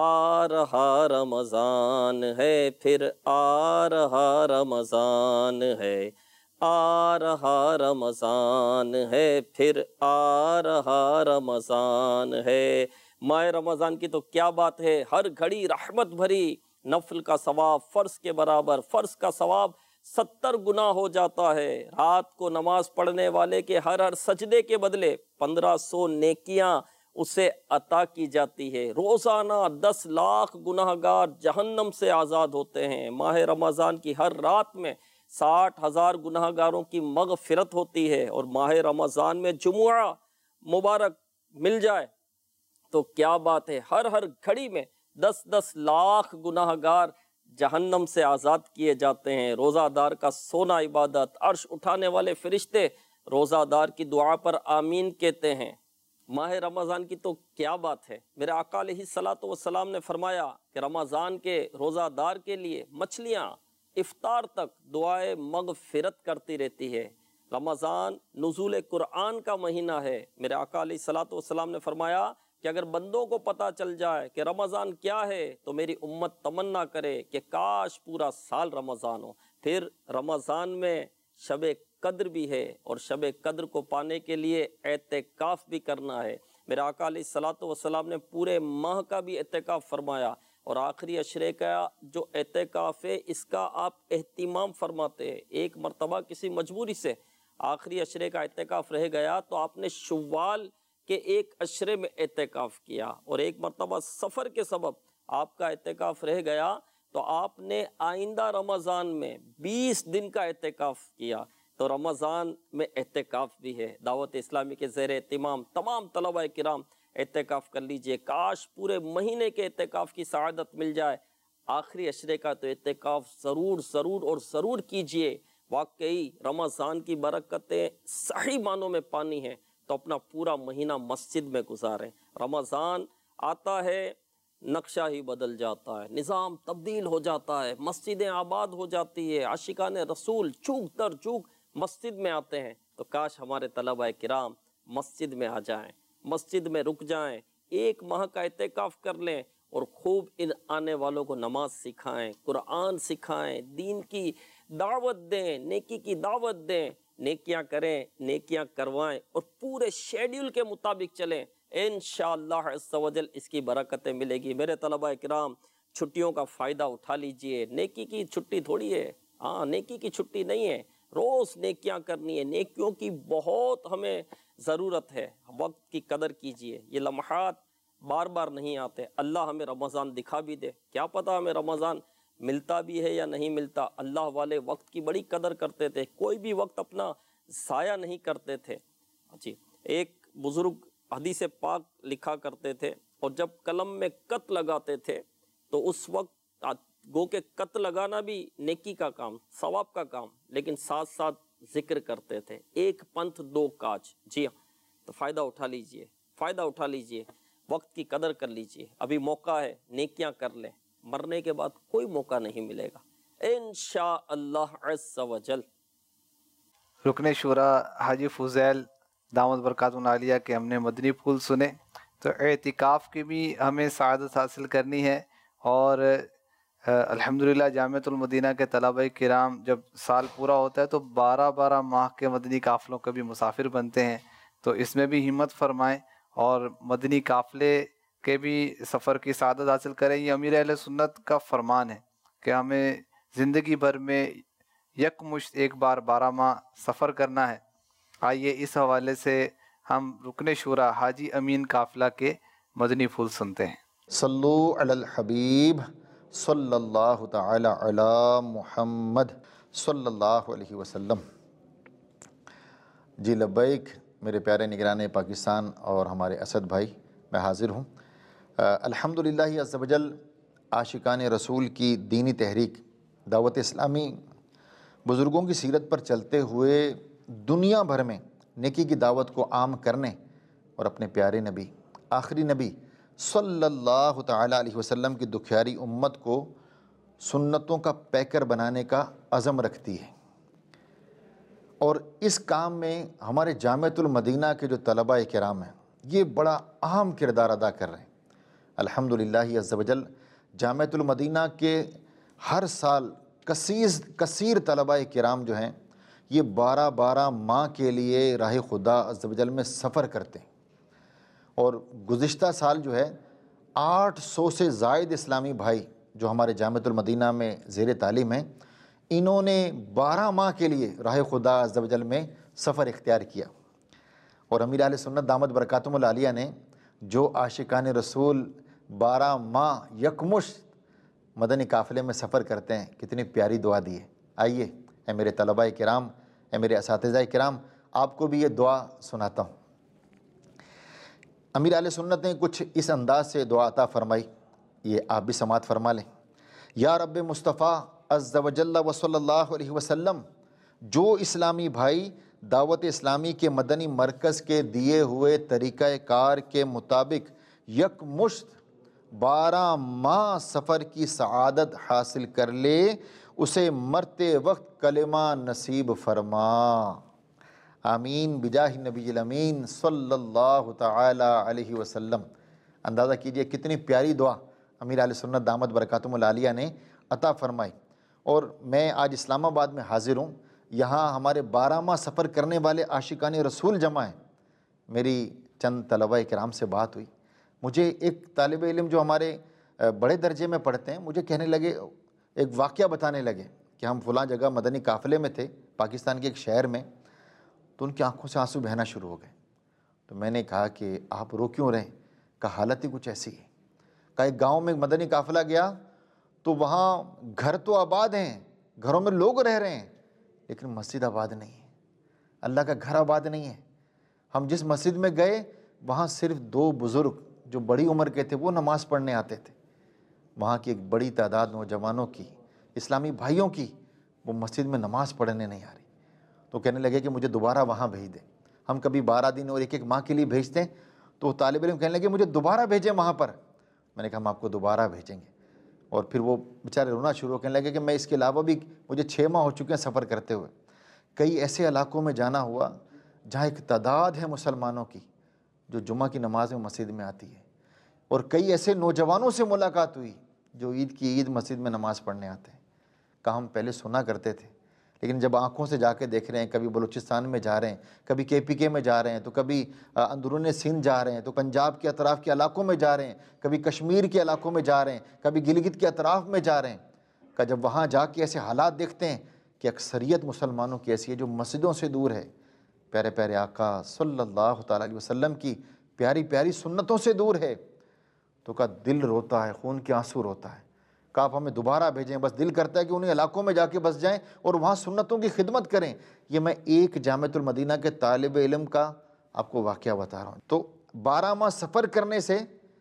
آ رہا رمضان ہے، پھر آ رہا رمضان ہے، آ رہا رمضان ہے، پھر آ رہا رمضان ہے۔ ماہ رمضان کی تو کیا بات ہے، ہر گھڑی رحمت بھری، نفل کا ثواب فرض کے برابر، فرض کا ثواب ستر گنا ہو جاتا ہے۔ رات کو نماز پڑھنے والے کے ہر ہر سجدے کے بدلے پندرہ سو نیکیاں اسے عطا کی جاتی ہے۔ روزانہ دس لاکھ گناہ گار جہنم سے آزاد ہوتے ہیں۔ ماہ رمضان کی ہر رات میں ساٹھ ہزار گناہ گاروں کی مغفرت ہوتی ہے، اور ماہ رمضان میں جمعہ مبارک مل جائے تو کیا بات ہے، ہر ہر گھڑی میں دس دس لاکھ گناہ گار جہنم سے آزاد کیے جاتے ہیں۔ روزہ دار کا سونا عبادت، عرش اٹھانے والے فرشتے روزہ دار کی دعا پر آمین کہتے ہیں۔ ماہ رمضان کی تو کیا بات ہے، میرے آقا علیہ الصلاۃ والسلام نے فرمایا کہ رمضان کے روزہ دار کے لیے مچھلیاں افطار تک دعائے مغفرت کرتی رہتی ہے۔ رمضان نزول قرآن کا مہینہ ہے۔ میرے آقا علیہ الصلاۃ والسلام نے فرمایا کہ اگر بندوں کو پتہ چل جائے کہ رمضان کیا ہے تو میری امت تمنا کرے کہ کاش پورا سال رمضان ہو۔ پھر رمضان میں شب قدر بھی ہے، اور شب قدر کو پانے کے لیے اعتکاف بھی کرنا ہے۔ میرے آقا علیہ الصلاۃ والسلام نے پورے ماہ کا بھی اعتکاف فرمایا، اور آخری عشرے کا جو اعتکاف ہے اس کا آپ اہتمام فرماتے ہیں. ایک مرتبہ کسی مجبوری سے آخری عشرے کا اعتکاف رہ گیا تو آپ نے شوال کے ایک عشرے میں اعتکاف کیا، اور ایک مرتبہ سفر کے سبب آپ کا اعتکاف رہ گیا تو آپ نے آئندہ رمضان میں بیس دن کا اعتکاف کیا. تو رمضان میں اعتکاف بھی ہے. دعوت اسلامی کے زیر اہتمام تمام طلبہ کرام اعتکاف کر لیجئے. کاش پورے مہینے کے اعتکاف کی سعادت مل جائے. آخری عشرے کا تو اعتکاف ضرور ضرور اور ضرور کیجئے. واقعی رمضان کی برکتیں صحیح معنوں میں پانی ہیں تو اپنا پورا مہینہ مسجد میں گزاریں. رمضان آتا ہے نقشہ ہی بدل جاتا ہے، نظام تبدیل ہو جاتا ہے، مسجدیں آباد ہو جاتی ہے، عاشقان رسول چوک در چوک مسجد میں آتے ہیں. تو کاش ہمارے طلبہ کرام مسجد میں آ جائیں، مسجد میں رک جائیں، ایک ماہ کا اعتکاف کر لیں اور خوب ان آنے والوں کو نماز سکھائیں، قرآن سکھائیں، دین کی دعوت دیں، نیکی کی دعوت دیں، نیکیاں کریں، نیکیاں کروائیں اور پورے شیڈیول کے مطابق چلیں. انشاءاللہ عز و جل اس کی برکتیں ملے گی. میرے طلبہ کرام چھٹیوں کا فائدہ اٹھا لیجئے. نیکی کی چھٹی تھوڑی ہے، ہاں نیکی کی چھٹی نہیں ہے، روز نیکیاں کرنی ہے. نیکیوں کی بہت ہمیں ضرورت ہے. وقت کی قدر کیجئے، یہ لمحات بار بار نہیں آتے. اللہ ہمیں رمضان دکھا بھی دے، کیا پتہ ہمیں رمضان ملتا بھی ہے یا نہیں ملتا. اللہ والے وقت کی بڑی قدر کرتے تھے، کوئی بھی وقت اپنا ضائع نہیں کرتے تھے. جی ایک بزرگ حدیث پاک لکھا کرتے تھے اور جب قلم میں قط لگاتے تھے تو اس وقت گو کہ قط لگانا بھی نیکی کا کام، ثواب کا کام، لیکن ساتھ ساتھ ذکر کرتے تھے. ایک پنتھ دو کاج. جی ہاں، تو فائدہ اٹھا لیجئے، فائدہ اٹھا لیجئے، وقت کی قدر کر لیجئے. ابھی موقع ہے، نیکیاں کر لیں، مرنے کے بعد کوئی موقع نہیں ملے گا انشاءاللہ عز و جل. رکن شورا حاجی فضیل دامت برکاتہ عالیہ کے ہم نے مدنی پھول سنے. تو اعتکاف کی بھی ہمیں سعادت حاصل کرنی ہے، اور الحمدللہ جامعۃ المدینہ کے طلبہ کرام جب سال پورا ہوتا ہے تو بارہ بارہ ماہ کے مدنی قافلوں کے بھی مسافر بنتے ہیں. تو اس میں بھی ہمت فرمائیں اور مدنی قافلے کے بھی سفر کی سعادت حاصل کریں. یہ امیر اہل سنت کا فرمان ہے کہ ہمیں زندگی بھر میں یک مشت ایک بار بارہ ماہ سفر کرنا ہے. آئیے اس حوالے سے ہم رکن شورا حاجی امین قافلہ کے مدنی پھول سنتے ہیں. صلو علی الحبیب صلی اللہ تعالی علی محمد صلی اللہ علیہ وسلم. جی لبیک میرے پیارے نگران پاکستان اور ہمارے اسد بھائی، میں حاضر ہوں. الحمدللہ عز و جل عاشقان رسول کی دینی تحریک دعوت اسلامی بزرگوں کی سیرت پر چلتے ہوئے دنیا بھر میں نیکی کی دعوت کو عام کرنے اور اپنے پیارے نبی آخری نبی صلی اللہ تعالیٰ علیہ وسلم کی دکھیاری امت کو سنتوں کا پیکر بنانے کا عزم رکھتی ہے. اور اس کام میں ہمارے جامعۃ المدینہ کے جو طلبہ کرام ہیں یہ بڑا اہم کردار ادا کر رہے ہیں. الحمدللہ عز و جل جامعۃ المدینہ کے ہر سال کثیر کثیر طلبہ کرام جو ہیں یہ بارہ بارہ ماہ کے لیے راہ خدا عز و جل میں سفر کرتے ہیں. اور گزشتہ سال جو ہے آٹھ سو سے زائد اسلامی بھائی جو ہمارے جامعۃ المدینہ میں زیر تعلیم ہیں، انہوں نے بارہ ماہ کے لیے راہ خدا عز و جل میں سفر اختیار کیا. اور امیر اہل سنت دامت برکاتہم العالیہ نے جو عاشقان رسول بارہ ماہ یکمشت مدنی قافلے میں سفر کرتے ہیں، کتنی پیاری دعا دی ہے. آئیے اے میرے طلباء کرام، اے میرے اساتذہ کرام، آپ کو بھی یہ دعا سناتا ہوں. امیر اہل سنت نے کچھ اس انداز سے دعا عطا فرمائی، یہ آپ بھی سماعت فرما لیں. یا رب مصطفیٰ عز و جل و صلی اللہ علیہ وسلم، جو اسلامی بھائی دعوت اسلامی کے مدنی مرکز کے دیے ہوئے طریقہ کار کے مطابق یکمشت بارہ ماہ سفر کی سعادت حاصل کر لے، اسے مرتے وقت کلمہ نصیب فرما. آمین بجاہ نبی الامین صلی اللہ تعالی علیہ وسلم. اندازہ کیجئے کتنی پیاری دعا امیر اہل سنت دامت برکاتہم العالیہ نے عطا فرمائی. اور میں آج اسلام آباد میں حاضر ہوں، یہاں ہمارے بارہ ماہ سفر کرنے والے عاشقان رسول جمع ہیں. میری چند طلبہ کرام سے بات ہوئی، مجھے ایک طالب علم جو ہمارے بڑے درجے میں پڑھتے ہیں، مجھے کہنے لگے، ایک واقعہ بتانے لگے کہ ہم فلاں جگہ مدنی قافلے میں تھے پاکستان کے ایک شہر میں، تو ان کی آنکھوں سے آنسو بہنا شروع ہو گئے۔ تو میں نے کہا کہ آپ رو کیوں رہے؟ کہا حالت ہی کچھ ایسی ہے۔ کہا ایک گاؤں میں مدنی قافلہ گیا تو وہاں گھر تو آباد ہیں، گھروں میں لوگ رہ رہے ہیں، لیکن مسجد آباد نہیں ہے، اللہ کا گھر آباد نہیں ہے۔ ہم جس مسجد میں گئے وہاں صرف دو بزرگ جو بڑی عمر کے تھے وہ نماز پڑھنے آتے تھے، وہاں کی ایک بڑی تعداد نوجوانوں کی، اسلامی بھائیوں کی، وہ مسجد میں نماز پڑھنے نہیں آ رہی۔ تو کہنے لگے کہ مجھے دوبارہ وہاں بھیج دیں۔ ہم کبھی بارہ دن اور ایک ایک ماہ کے لیے بھیجتے ہیں، تو طالب علم کہنے لگے مجھے دوبارہ بھیجیں وہاں پر۔ میں نے کہا ہم آپ کو دوبارہ بھیجیں گے۔ اور پھر وہ بیچارے رونا شروع کہنے لگے کہ میں اس کے علاوہ بھی مجھے چھ ماہ ہو چکے ہیں سفر کرتے ہوئے، کئی ایسے علاقوں میں جانا ہوا جہاں ایک تعداد ہے مسلمانوں کی جو جمعہ کی نماز میں مسجد میں آتی ہے، اور کئی ایسے نوجوانوں سے ملاقات ہوئی جو عید کی عید مسجد میں نماز پڑھنے آتے ہیں۔ کہا ہم پہلے سنا کرتے تھے، لیکن جب آنکھوں سے جا کے دیکھ رہے ہیں، کبھی بلوچستان میں جا رہے ہیں، کبھی کے پی کے میں جا رہے ہیں، تو کبھی اندرون سندھ جا رہے ہیں، تو پنجاب کے اطراف کے علاقوں میں جا رہے ہیں، کبھی کشمیر کے علاقوں میں جا رہے ہیں، کبھی گلگت کے اطراف میں جا رہے ہیں، کہ جب وہاں جا کے ایسے حالات دیکھتے ہیں کہ اکثریت مسلمانوں کی ایسی ہے جو مسجدوں سے دور ہے، پیارے پیارے آقا صلی اللہ تعالیٰ علیہ وسلم کی پیاری پیاری سنتوں سے دور ہے، تو کہا دل روتا ہے، خون کے آنسو روتا ہے۔ کہا آپ ہمیں دوبارہ بھیجیں، بس دل کرتا ہے کہ انہیں علاقوں میں جا کے بس جائیں اور وہاں سنتوں کی خدمت کریں۔ یہ میں ایک جامعۃ المدینہ کے طالب علم کا آپ کو واقعہ بتا رہا ہوں۔ تو بارہ ماہ سفر کرنے سے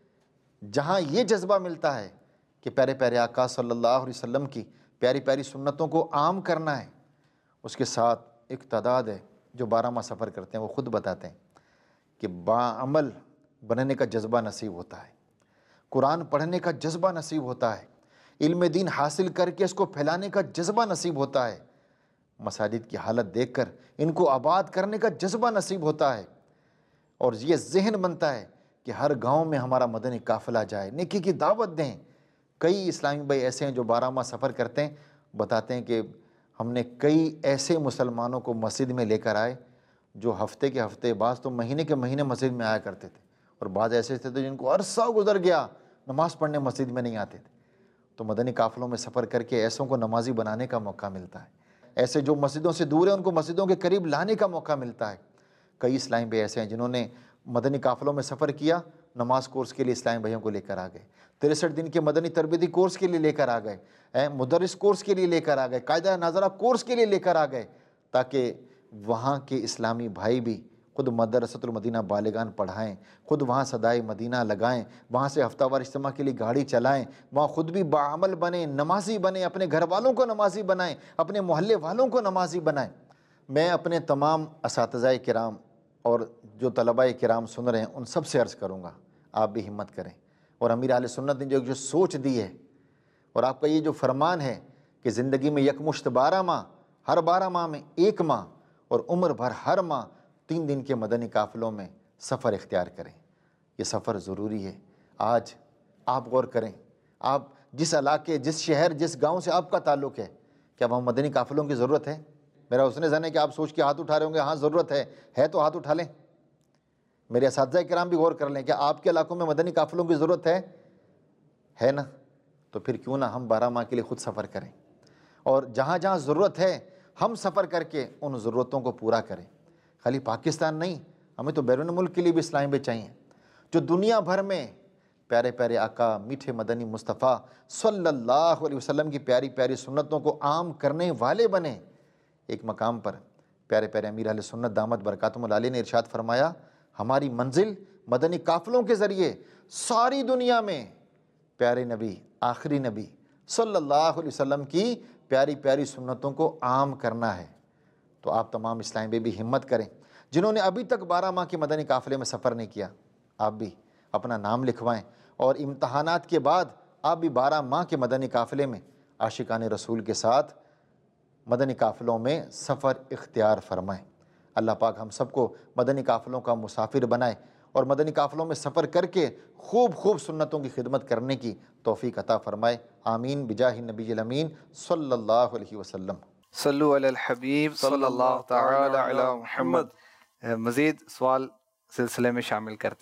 جہاں یہ جذبہ ملتا ہے کہ پیارے پیارے آقا صلی اللہ علیہ وسلم کی پیاری پیاری سنتوں کو عام کرنا ہے، اس کے ساتھ ایک تعداد ہے جو بارہ ماہ سفر کرتے ہیں، وہ خود بتاتے ہیں کہ باعمل بننے کا جذبہ نصیب ہوتا ہے، قرآن پڑھنے کا جذبہ نصیب ہوتا ہے، علم دین حاصل کر کے اس کو پھیلانے کا جذبہ نصیب ہوتا ہے، مساجد کی حالت دیکھ کر ان کو آباد کرنے کا جذبہ نصیب ہوتا ہے، اور یہ ذہن بنتا ہے کہ ہر گاؤں میں ہمارا مدنی قافلہ جائے، نیکی کی دعوت دیں۔ کئی اسلامی بھائی ایسے ہیں جو بارہ ماہ سفر کرتے ہیں، بتاتے ہیں کہ ہم نے کئی ایسے مسلمانوں کو مسجد میں لے کر آئے جو ہفتے کے ہفتے، بعض تو مہینے کے مہینے مسجد میں آیا کرتے تھے، اور بعض ایسے تھے تو جن کو عرصہ گزر گیا نماز پڑھنے مسجد میں نہیں آتے تھے۔ تو مدنی قافلوں میں سفر کر کے ایسوں کو نمازی بنانے کا موقع ملتا ہے، ایسے جو مسجدوں سے دور ہیں ان کو مسجدوں کے قریب لانے کا موقع ملتا ہے۔ کئی اسلامی بھائی ایسے ہیں جنہوں نے مدنی قافلوں میں سفر کیا، نماز کورس کے لیے اسلامی بھائیوں کو لے کر آ گئے، تریسٹھ دن کے مدنی تربیتی کورس کے لیے لے کر آ گئے، مدرس کورس کے لیے لے کر آ گئے، قاعدہ ناظرہ کورس کے لیے لے کر آ گئے، تاکہ وہاں کے اسلامی بھائی بھی خود مدرسۃ المدینہ بالغان پڑھائیں، خود وہاں صدائے مدینہ لگائیں، وہاں سے ہفتہ وار اجتماع کے لیے گاڑی چلائیں، وہاں خود بھی باعمل بنیں، نمازی بنیں، اپنے گھر والوں کو نمازی بنائیں، اپنے محلے والوں کو نمازی بنائیں۔ میں اپنے تمام اساتذہ کرام اور جو طلباء کرام سن رہے ہیں ان سب سے عرض کروں گا آپ بھی ہمت کریں، اور امیر اہل سنت نے جو جو سوچ دی ہے اور آپ کا یہ جو فرمان ہے کہ زندگی میں یکمشت بارہ ماہ، ہر بارہ ماہ میں ایک ماہ اور عمر بھر ہر ماہ تین دن کے مدنی قافلوں میں سفر اختیار کریں، یہ سفر ضروری ہے۔ آج آپ غور کریں، آپ جس علاقے، جس شہر، جس گاؤں سے آپ کا تعلق ہے، کیا وہاں مدنی قافلوں کی ضرورت ہے؟ میرا حسن ظن ہے کہ آپ سوچ کے ہاتھ اٹھا رہے ہوں گے، ہاں ضرورت ہے ہے تو ہاتھ اٹھا لیں۔ میرے اساتذہ کرام بھی غور کر لیں کہ آپ کے علاقوں میں مدنی قافلوں کی ضرورت ہے ہے نا؟ تو پھر کیوں نہ ہم بارہ ماہ کے لیے خود سفر کریں، اور جہاں جہاں ضرورت ہے ہم سفر کر کے ان ضرورتوں کو پورا کریں۔ خالی پاکستان نہیں، ہمیں تو بیرون ملک کے لیے بھی اسلامی بھی چاہیے، جو دنیا بھر میں پیارے پیارے آقا میٹھے مدنی مصطفیٰ صلی اللہ علیہ وسلم کی پیاری پیاری سنتوں کو عام کرنے والے بنے۔ ایک مقام پر پیارے پیارے امیر اہل سنت دامت برکاتہم العالیہ نے ارشاد فرمایا، ہماری منزل مدنی قافلوں کے ذریعے ساری دنیا میں پیارے نبی، آخری نبی صلی اللہ علیہ وسلم کی پیاری پیاری سنتوں کو عام کرنا ہے۔ تو آپ تمام اسلامی بھائی بھی ہمت کریں، جنہوں نے ابھی تک بارہ ماہ کے مدنی قافلے میں سفر نہیں کیا، آپ بھی اپنا نام لکھوائیں، اور امتحانات کے بعد آپ بھی بارہ ماہ کے مدنی قافلے میں عاشقان رسول کے ساتھ مدنی قافلوں میں سفر اختیار فرمائیں۔ اللہ پاک ہم سب کو مدنی قافلوں کا مسافر بنائے، اور مدنی قافلوں میں سفر کر کے خوب خوب سنتوں کی خدمت کرنے کی توفیق عطا فرمائے۔ آمین بجاہ النبی الامین صلی اللہ علیہ وسلم۔ صلو علی الحبیب صلی اللہ تعالی علی محمد۔ مزید سوال سلسلے میں شامل کرتے ہیں۔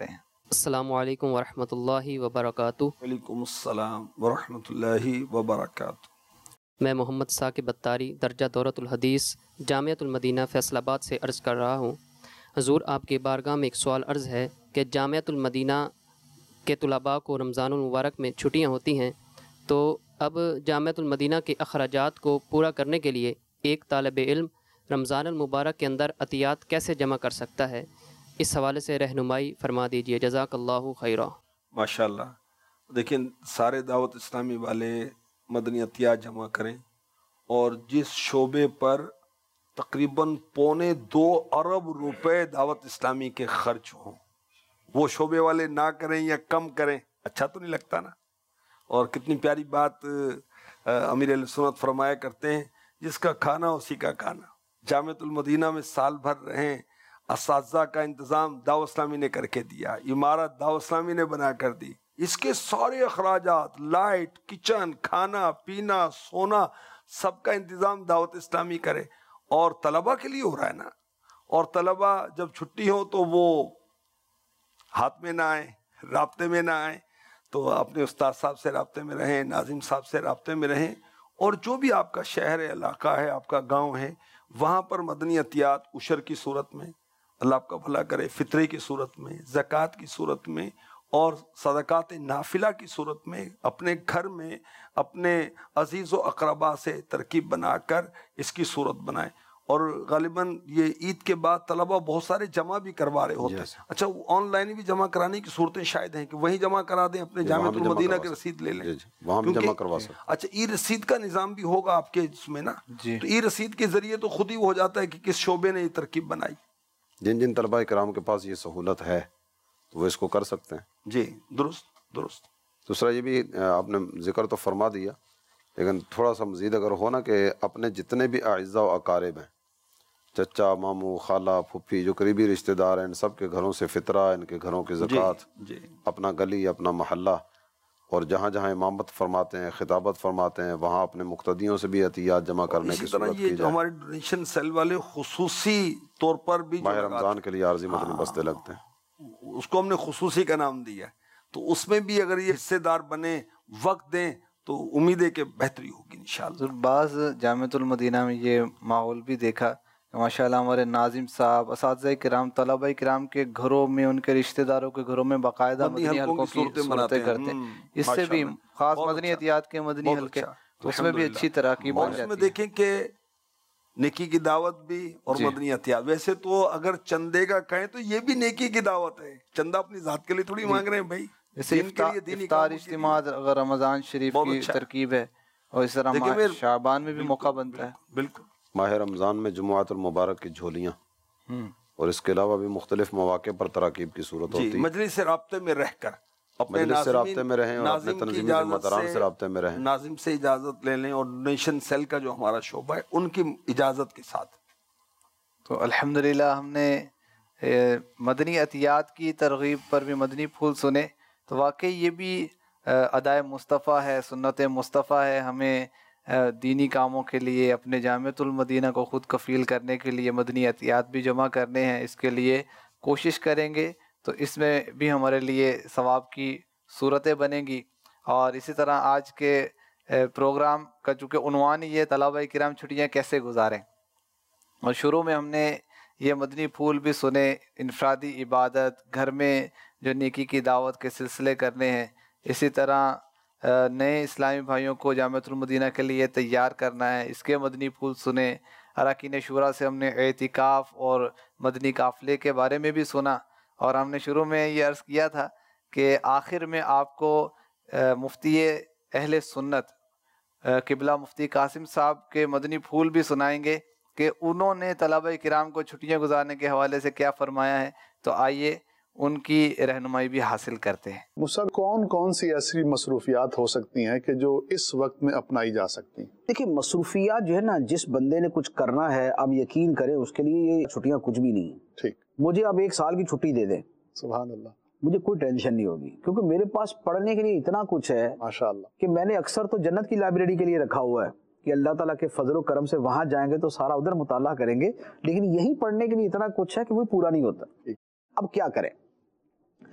السلام علیکم ورحمۃ اللہ وبرکاتہ۔ وعلیکم السلام ورحمۃ اللہ وبرکاتہ۔ میں محمد ثاقب اتاری درجہ دورۃ الحدیث جامعۃ المدینہ فیصل آباد سے عرض کر رہا ہوں۔ حضور آپ کے بارگاہ میں ایک سوال عرض ہے کہ جامعۃ المدینہ کے طلباء کو رمضان المبارک میں چھٹیاں ہوتی ہیں، تو اب جامعۃ المدینہ کے اخراجات کو پورا کرنے کے لیے ایک طالب علم رمضان المبارک کے اندر عطیات کیسے جمع کر سکتا ہے؟ اس حوالے سے رہنمائی فرما دیجیے، جزاک اللہ خیرہ۔ ماشاء اللہ۔ دیکھیں، سارے دعوت اسلامی والے مدنی عطیات جمع کریں، اور جس شعبے پر تقریباً پونے دو ارب روپے دعوت اسلامی کے خرچ ہوں، وہ شعبے والے نہ کریں یا کم کریں، اچھا تو نہیں لگتا نا؟ اور کتنی پیاری بات امیر اہل سنت فرمایا کرتے ہیں، جس کا کھانا اسی کا کھانا۔ جامعۃ المدینہ میں سال بھر رہیں، اساتذہ کا انتظام دعوت اسلامی نے کر کے دیا، عمارت دعوت اسلامی نے بنا کر دی، اس کے سارے اخراجات، لائٹ، کچن، کھانا پینا، سونا، سب کا انتظام دعوت اسلامی کرے، اور طلبہ کے لیے ہو رہا ہے نا۔ اور طلبہ جب چھٹی ہو تو وہ ہاتھ میں نہ آئیں، رابطے میں نہ آئیں، تو اپنے استاد صاحب سے رابطے میں رہیں، ناظم صاحب سے رابطے میں رہیں، اور جو بھی آپ کا شہر ہے، علاقہ ہے، آپ کا گاؤں ہے، وہاں پر مدنی عطیات عشر کی صورت میں، اللہ آپ کا بھلا کرے، فطرے کی صورت میں، زکوٰۃ کی صورت میں، اور صدقات نافلہ کی صورت میں اپنے گھر میں اپنے عزیز و اقربا سے ترکیب بنا کر اس کی صورت بنائیں۔ اور غالباً یہ عید کے بعد طلبہ بہت سارے جمع بھی کروا رہے ہوتے ہیں۔ اچھا، آن لائن بھی جمع کرانے کی صورتیں شاید ہیں کہ وہیں جمع کرا دیں، اپنے جامعۃ المدینہ کی رسید لے لیں، وہاں بھی جمع کروا سکتے۔ اچھا، ای رسید کا نظام بھی ہوگا آپ کے اس میں نا؟ تو ای رسید کے ذریعے تو خود ہی ہو جاتا ہے کہ کس شعبے نے یہ ترکیب بنائی۔ جن جن طلبہ کرام کے پاس یہ سہولت ہے تو وہ اس کو کر سکتے ہیں۔ جی، درست درست۔ دوسرا یہ بھی آپ نے ذکر تو فرما دیا، لیکن تھوڑا سا مزید اگر ہو نا کہ اپنے جتنے بھی اعزاء و اقارب ہیں، چچا، ماموں، خالہ، پھپھی، جو قریبی رشتہ دار ہیں، ان سب کے گھروں سے فطرہ، ان کے گھروں کی زکوٰۃ، اپنا گلی، اپنا محلہ، اور جہاں جہاں امامت فرماتے ہیں، خطابت فرماتے ہیں، وہاں اپنے مقتدیوں سے بھی عطیات جمع کرنے کی صورت کی یہ جو جائے۔ ہمارے ڈونیشن سیل والے خصوصی طور پر بھی ماہ رمضان کے لیے عارضی مدنی بستے لگتے ہیں، اس کو ہم نے خصوصی کا نام دیا ہے، تو اس میں بھی اگر یہ حصے دار بنے، وقت دیں، تو امید ہے کہ بہتری ہوگی انشاءاللہ۔ بعض جامعۃ المدینہ میں یہ ماحول بھی دیکھا کہ ماشاءاللہ ہمارے ناظم صاحب، اساتذہ کرام، طلبہ کرام کے گھروں میں، ان کے رشتہ داروں کے گھروں میں باقاعدہ مدنی حلقوں کی صورتیں کرتے ہیں۔ اس سے بھی خاص مدنی عطیات کے مدنی حلقے، تو اس میں بھی اچھی ترقی بن جاتی ہے۔ اس میں دیکھیں کہ نیکی کی دعوت بھی اور مدنی عطیات، ویسے تو اگر چندے کا کہیں تو یہ بھی نیکی کی دعوت ہے، چندہ اپنی ذات کے لیے تھوڑی مانگ رہے ہیں بھائی، جیسے افطار اجتماع اگر رمضان شریف کی ترکیب ہے، اور اس طرح شعبان میں بھی موقع بنتا ہے۔ بالکل، ماہ رمضان میں جمعۃ المبارک کی جھولیاں، اور اس کے علاوہ بھی مختلف مواقع پر تراکیب کی صورت ہوتی ہے۔ مجلس سے رابطے میں رہ کر اپنے مجلس سے رابطے میں رہیں، اور اپنے تنظیمی ذمہ داران سے رابطے میں رہیں، ناظم سے اجازت لے لیں، اور ڈونیشن سیل کا جو ہمارا شعبہ ہے ان کی اجازت کے ساتھ۔ تو الحمدللہ ہم نے مدنی عطیات کی ترغیب پر بھی مدنی پھول سنے، تو واقعی یہ بھی ادائے مصطفیٰ ہے، سنت مصطفیٰ ہے، ہمیں دینی کاموں کے لیے اپنے جامعۃ المدینہ کو خود کفیل کرنے کے لیے مدنی عطیات بھی جمع کرنے ہیں۔ اس کے لیے کوشش کریں گے تو اس میں بھی ہمارے لیے ثواب کی صورتیں بنیں گی۔ اور اسی طرح آج کے پروگرام کا چونکہ عنوان ہی یہ طلبہ کرام چھٹیاں کیسے گزاریں، اور شروع میں ہم نے یہ مدنی پھول بھی سنے، انفرادی عبادت، گھر میں جو نیکی کی دعوت کے سلسلے کرنے ہیں، اسی طرح نئے اسلامی بھائیوں کو جامعۃ المدینہ کے لیے تیار کرنا ہے، اس کے مدنی پھول سنے۔ اراکین شورا سے ہم نے اعتکاف اور مدنی قافلے کے بارے میں بھی سنا، اور ہم نے شروع میں یہ عرض کیا تھا کہ آخر میں آپ کو مفتی اہل سنت قبلہ مفتی قاسم صاحب کے مدنی پھول بھی سنائیں گے کہ انہوں نے طلبہ کرام کو چھٹیاں گزارنے کے حوالے سے کیا فرمایا ہے۔ تو آئیے ان کی رہنمائی بھی حاصل کرتے ہیں۔ مصعب، کون کون سی ایسی مصروفیات ہو سکتی ہیں کہ جو اس وقت میں اپنائی جا سکتی ہیں؟ دیکھیں، مصروفیات جو ہے نا، جس بندے نے کچھ کرنا ہے، اب یقین کریں اس کے لیے یہ چھٹیاں کچھ بھی نہیں ہیں۔ ٹھیک، مجھے اب ایک سال کی چھٹی دے دیں، سبحان اللہ، مجھے کوئی ٹینشن نہیں ہوگی، کیونکہ میرے پاس پڑھنے کے لیے اتنا کچھ ہے ماشاءاللہ کہ میں نے اکثر تو جنت کی لائبریری کے لیے رکھا ہوا ہے کہ اللہ تعالیٰ کے فضل و کرم سے وہاں جائیں گے تو سارا ادھر مطالعہ کریں گے، لیکن یہی پڑھنے کے لیے اتنا کچھ ہے کہ وہ پورا نہیں ہوتا۔ اب کیا کریں؟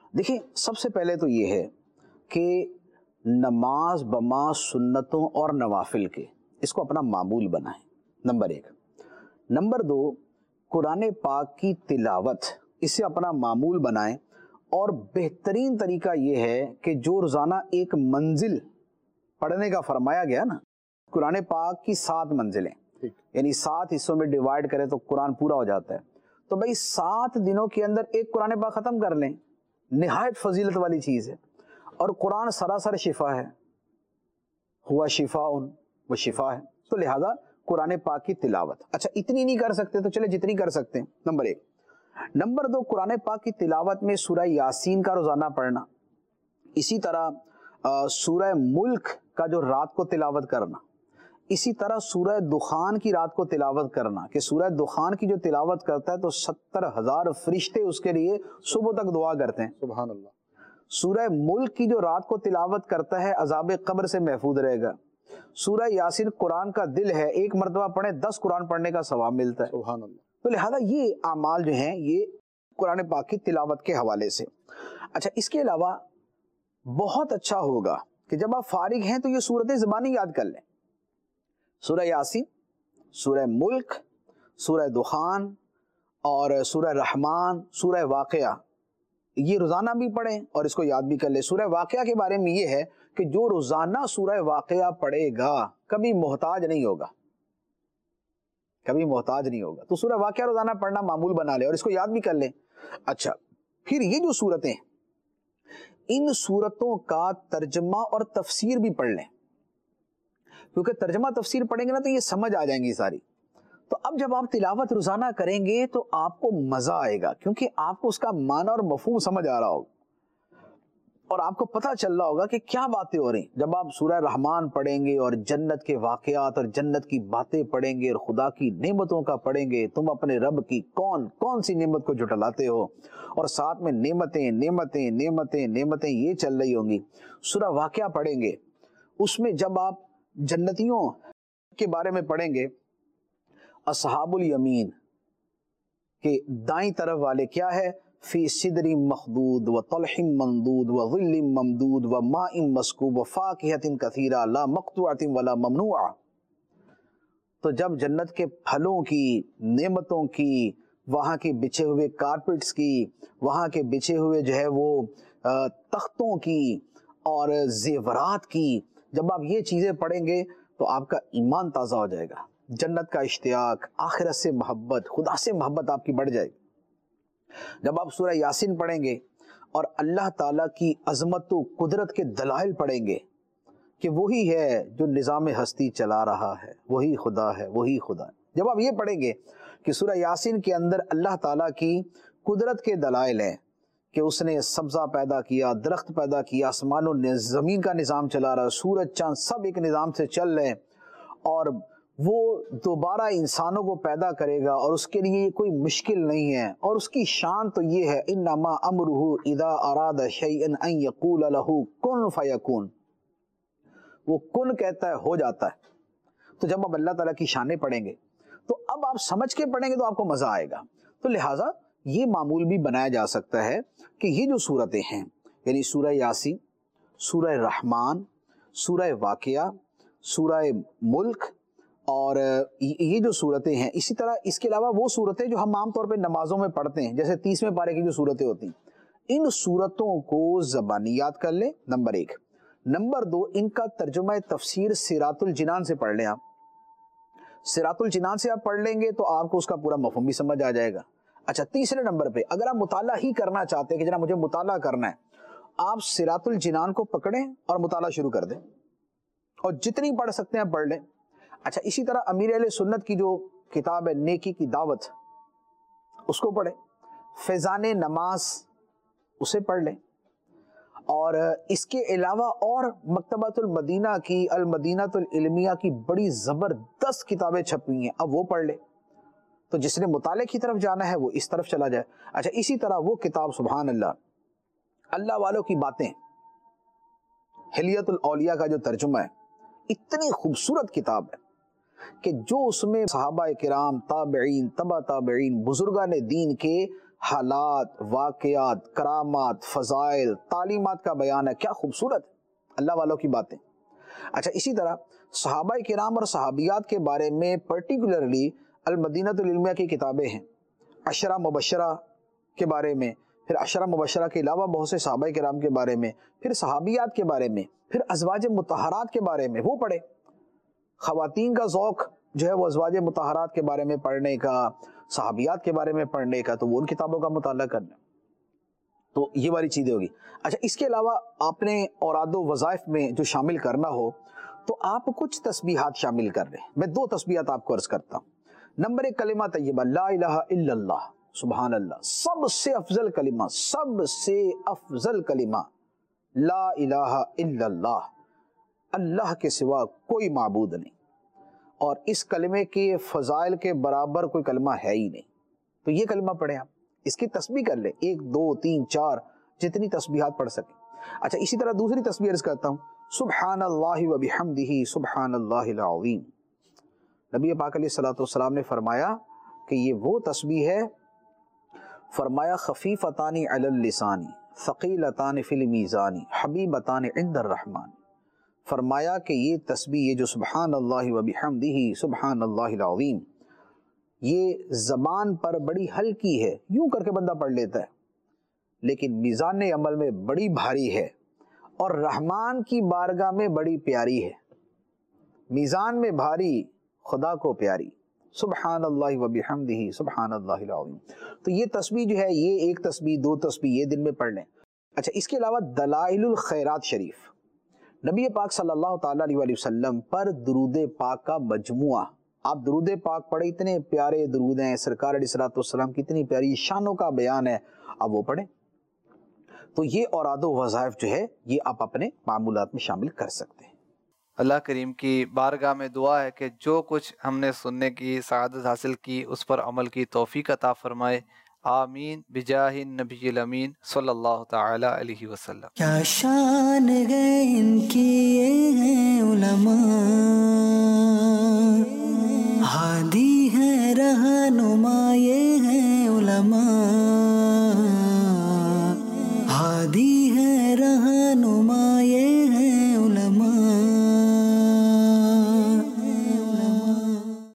دیکھیں سب سے پہلے تو یہ ہے کہ نماز بما سنتوں اور نوافل کے اس کو اپنا معمول بنائیں، نمبر ایک۔ نمبر دو، قرآن پاک کی تلاوت اسے اپنا معمول بنائیں، اور بہترین طریقہ یہ ہے کہ جو روزانہ ایک منزل پڑھنے کا فرمایا گیا نا، قرآن پاک کی سات منزلیں، یعنی سات حصوں میں ڈیوائیڈ کریں تو قرآن پورا ہو جاتا ہے، تو بھائی سات دنوں کے اندر ایک قرآن پاک ختم کر لیں، نہایت فضیلت والی چیز ہے، اور قرآن سراسر شفا ہے، ہوا شفاء وہ شفا ہے، تو لہذا قرآن پاک کی تلاوت۔ اچھا اتنی نہیں کر سکتے تو چلے جتنی کر سکتے ہیں، نمبر ایک۔ نمبر دو، قرآن پاک کی تلاوت میں سورہ یاسین کا روزانہ پڑھنا، اسی طرح سورہ ملک کا جو رات کو تلاوت کرنا، اسی طرح سورہ دخان کی رات کو تلاوت کرنا، کہ سورہ دخان کی جو تلاوت کرتا ہے تو ستر ہزار فرشتے اس کے لیے صبح تک دعا کرتے ہیں، سبحان اللہ۔ سورہ ملک کی جو رات کو تلاوت کرتا ہے عذاب قبر سے محفوظ رہے گا۔ سورہ یاسین قرآن کا دل ہے، ایک مرتبہ پڑھیں دس قرآن پڑھنے کا ثواب ملتا ہے، سبحان اللہ۔ تو لہذا یہ اعمال جو ہیں یہ قرآن پاک کی تلاوت کے حوالے سے۔ اچھا اس کے علاوہ بہت اچھا ہوگا کہ جب آپ فارغ ہیں تو یہ سورتیں زبانی یاد کر لیں، سورہ یاسین، سورہ ملک، سورہ دخان اور سورہ رحمان، سورہ واقعہ، یہ روزانہ بھی پڑھیں اور اس کو یاد بھی کر لیں۔ سورہ واقعہ کے بارے میں یہ ہے کہ جو روزانہ سورہ واقعہ پڑھے گا کبھی محتاج نہیں ہوگا، کبھی محتاج نہیں ہوگا، تو سورہ واقعہ روزانہ پڑھنا معمول بنا لیں اور اس کو یاد بھی کر لیں۔ اچھا پھر یہ جو سورتیں، ان سورتوں کا ترجمہ اور تفسیر بھی پڑھ لیں، کیونکہ ترجمہ تفسیر پڑھیں گے نا تو یہ سمجھ آ جائیں گی ساری۔ تو اب جب آپ تلاوت روزانہ کریں گے تو آپ کو مزہ آئے گا، کیونکہ آپ کو اس کا معنی اور مفہوم سمجھ آ رہا ہوگا اور آپ کو پتہ چل رہا ہوگا کہ کیا باتیں ہو رہی ہیں۔ جب آپ سورہ رحمان پڑھیں گے اور جنت کے واقعات اور جنت کی باتیں پڑھیں گے اور خدا کی نعمتوں کا پڑھیں گے، تم اپنے رب کی کون کون سی نعمت کو جھٹلاتے ہو، اور ساتھ میں نعمتیں نعمتیں نعمتیں نعمتیں یہ چل رہی ہوں گی۔ سورہ واقعہ پڑھیں گے، اس میں جب آپ جنتیوں کے بارے میں پڑھیں گے، اصحاب الیمین کہ دائیں طرف والے کیا ہے، فی صدر مخدود و طلح ممدود و ظل ممدود و ماء مسکوب و فاکہۃ کثیرہ لا مقطوعۃ ولا ممنوعہ۔ تو جب جنت کے پھلوں کی، نعمتوں کی، وہاں کے بچھے ہوئے کارپٹس کی، وہاں کے بچھے ہوئے جو ہے وہ تختوں کی اور زیورات کی، جب آپ یہ چیزیں پڑھیں گے تو آپ کا ایمان تازہ ہو جائے گا، جنت کا اشتیاق، آخرت سے محبت، خدا سے محبت آپ کی بڑھ جائے گی۔ جب آپ سورہ یاسین پڑھیں گے اور اللہ تعالیٰ کی عظمت و قدرت کے دلائل پڑھیں گے کہ وہی ہے جو نظام ہستی چلا رہا ہے، وہی خدا ہے، وہی خدا ہے، جب آپ یہ پڑھیں گے کہ سورہ یاسین کے اندر اللہ تعالیٰ کی قدرت کے دلائل ہیں کہ اس نے سبزہ پیدا کیا، درخت پیدا کیا، آسمان و زمین کا نظام چلا رہا ہے، سورج چاند سب ایک نظام سے چل رہے ہیں، اور وہ دوبارہ انسانوں کو پیدا کرے گا اور اس کے لیے کوئی مشکل نہیں ہے، اور اس کی شان تو یہ ہے انما امرہ اذا اراد شیئا ان یقول له کن فیکون، وہ کن کہتا ہے ہو جاتا ہے۔ تو جب آپ اللہ تعالیٰ کی شانیں پڑھیں گے تو اب آپ سمجھ کے پڑھیں گے تو آپ کو مزہ آئے گا۔ تو لہٰذا یہ معمول بھی بنایا جا سکتا ہے کہ یہ جو صورتیں ہیں، یعنی سورہ یاسین، سورہ رحمان، سورہ واقعہ، سورہ ملک اور یہ جو صورتیں ہیں، اسی طرح اس کے علاوہ وہ صورتیں جو ہم عام طور پہ نمازوں میں پڑھتے ہیں، جیسے تیسویں پارے کی جو صورتیں ہوتی ہیں، ان صورتوں کو زبانی یاد کر لیں، نمبر ایک۔ نمبر دو، ان کا ترجمہ تفسیر صراط الجنان سے پڑھ لیں۔ آپ صراط الجنان سے آپ پڑھ لیں گے تو آپ کو اس کا پورا مفہوم بھی سمجھ آ جائے گا۔ اچھا تیسرے نمبر پہ اگر آپ مطالعہ ہی کرنا چاہتے ہیں کہ جناب مجھے مطالعہ کرنا ہے، آپ صراط الجنان کو پکڑیں اور مطالعہ شروع کر دیں، اور جتنی پڑھ سکتے ہیں پڑھ لیں۔ اچھا اسی طرح امیر اہل سنت کی جو کتاب ہے نیکی کی دعوت، اس کو پڑھیں، فیضان نماز اسے پڑھ لیں، اور اس کے علاوہ اور مکتبۃ المدینہ کی المدینۃ العلمیہ کی بڑی زبردست کتابیں چھپی ہیں، اب وہ پڑھ لیں۔ تو جس نے مطالعے کی طرف جانا ہے وہ اس طرف چلا جائے۔ اچھا اسی طرح وہ کتاب سبحان اللہ، اللہ والوں کی باتیں، حلیت الاولیاء کا جو ترجمہ ہے، اتنی خوبصورت کتاب ہے کہ جو اس میں صحابہ کرام، تابعین، تبع تابعین، بزرگان دین کے حالات، واقعات، کرامات، فضائل، تعلیمات کا بیان ہے. کیا خوبصورت اللہ والوں کی باتیں. اچھا اسی طرح صحابہ کرام اور صحابیات کے بارے میں پرٹیکولرلی المدینۃ العلمیہ کی کتابیں ہیں. عشرہ مبشرہ کے بارے میں، پھر عشرہ مبشرہ کے علاوہ بہت سے صحابہ کرام کے بارے میں، پھر صحابیات کے بارے میں، پھر ازواج مطہرات کے بارے میں وہ پڑھے. خواتین کا ذوق جو ہے وہ ازواج مطہرات کے بارے میں پڑھنے کا، صحابیات کے بارے میں پڑھنے کا، تو وہ ان کتابوں کا مطالعہ کرنا. تو یہ والی چیزیں ہوگی. اچھا اس کے علاوہ آپ نے اوراد و وظائف میں جو شامل کرنا ہو تو آپ کچھ تسبیحات شامل کر رہے ہیں. میں دو تسبیحات آپ کو عرض کرتا ہوں. نمبر ایک کلمہ طیبہ لا الہ الا اللہ، سبحان اللہ، سب سے افضل کلمہ، سب سے افضل کلمہ لا الہ الا اللہ، اللہ کے سوا کوئی معبود نہیں. اور اس کلمے کے فضائل کے برابر کوئی کلمہ ہے ہی نہیں. تو یہ کلمہ پڑھیں آپ، اس کی تسبیح کر لیں، ایک دو تین چار جتنی تسبیحات پڑھ سکیں. اچھا اسی طرح دوسری تسبیح عرض کرتا ہوں، سبحان اللہ و بحمدہ سبحان اللہ العظیم. نبی پاک علیہ الصلوۃ والسلام نے فرمایا کہ یہ وہ تسبیح ہے، فرمایا خفیفتان علی اللسان ثقیلتان فی المیزان حبیبتان عند الرحمن. فرمایا کہ یہ تسبیح، یہ جو سبحان اللہ و بحمدہ سبحان اللہ العظیم، یہ زبان پر بڑی ہلکی ہے، یوں کر کے بندہ پڑھ لیتا ہے، لیکن میزان عمل میں بڑی بھاری ہے اور رحمان کی بارگاہ میں بڑی پیاری ہے. میزان میں بھاری، خدا کو پیاری. سبحان اللہ و بحمدہ سبحان اللہ العظیم. تو یہ تسبیح جو ہے، یہ ایک تسبیح، دو تسبیح یہ دن میں پڑھ لیں. اچھا اس کے علاوہ دلائل الخیرات شریف، نبی پاک صلی اللہ تعالیٰ علیہ وسلم پر درود پاک کا مجموعہ. آپ درود پاک پڑھیں، اتنے پیارے درود ہیں، سرکار علیہ الصلوۃ والسلام کی اتنی پیاری شانوں کا بیان ہے، آپ وہ پڑھیں. تو یہ اوراد و وظائف جو ہے یہ آپ اپنے معمولات میں شامل کر سکتے ہیں. اللہ کریم کی بارگاہ میں دعا ہے کہ جو کچھ ہم نے سننے کی سعادت حاصل کی اس پر عمل کی توفیق عطا فرمائے. آمین بجاہ النبی الامین صلی اللہ تعالی علیہ وسلم. کیا شان ہے ان کی یہ ہیں علماء، ہادی ہے رہنما یہ ہیں علماء.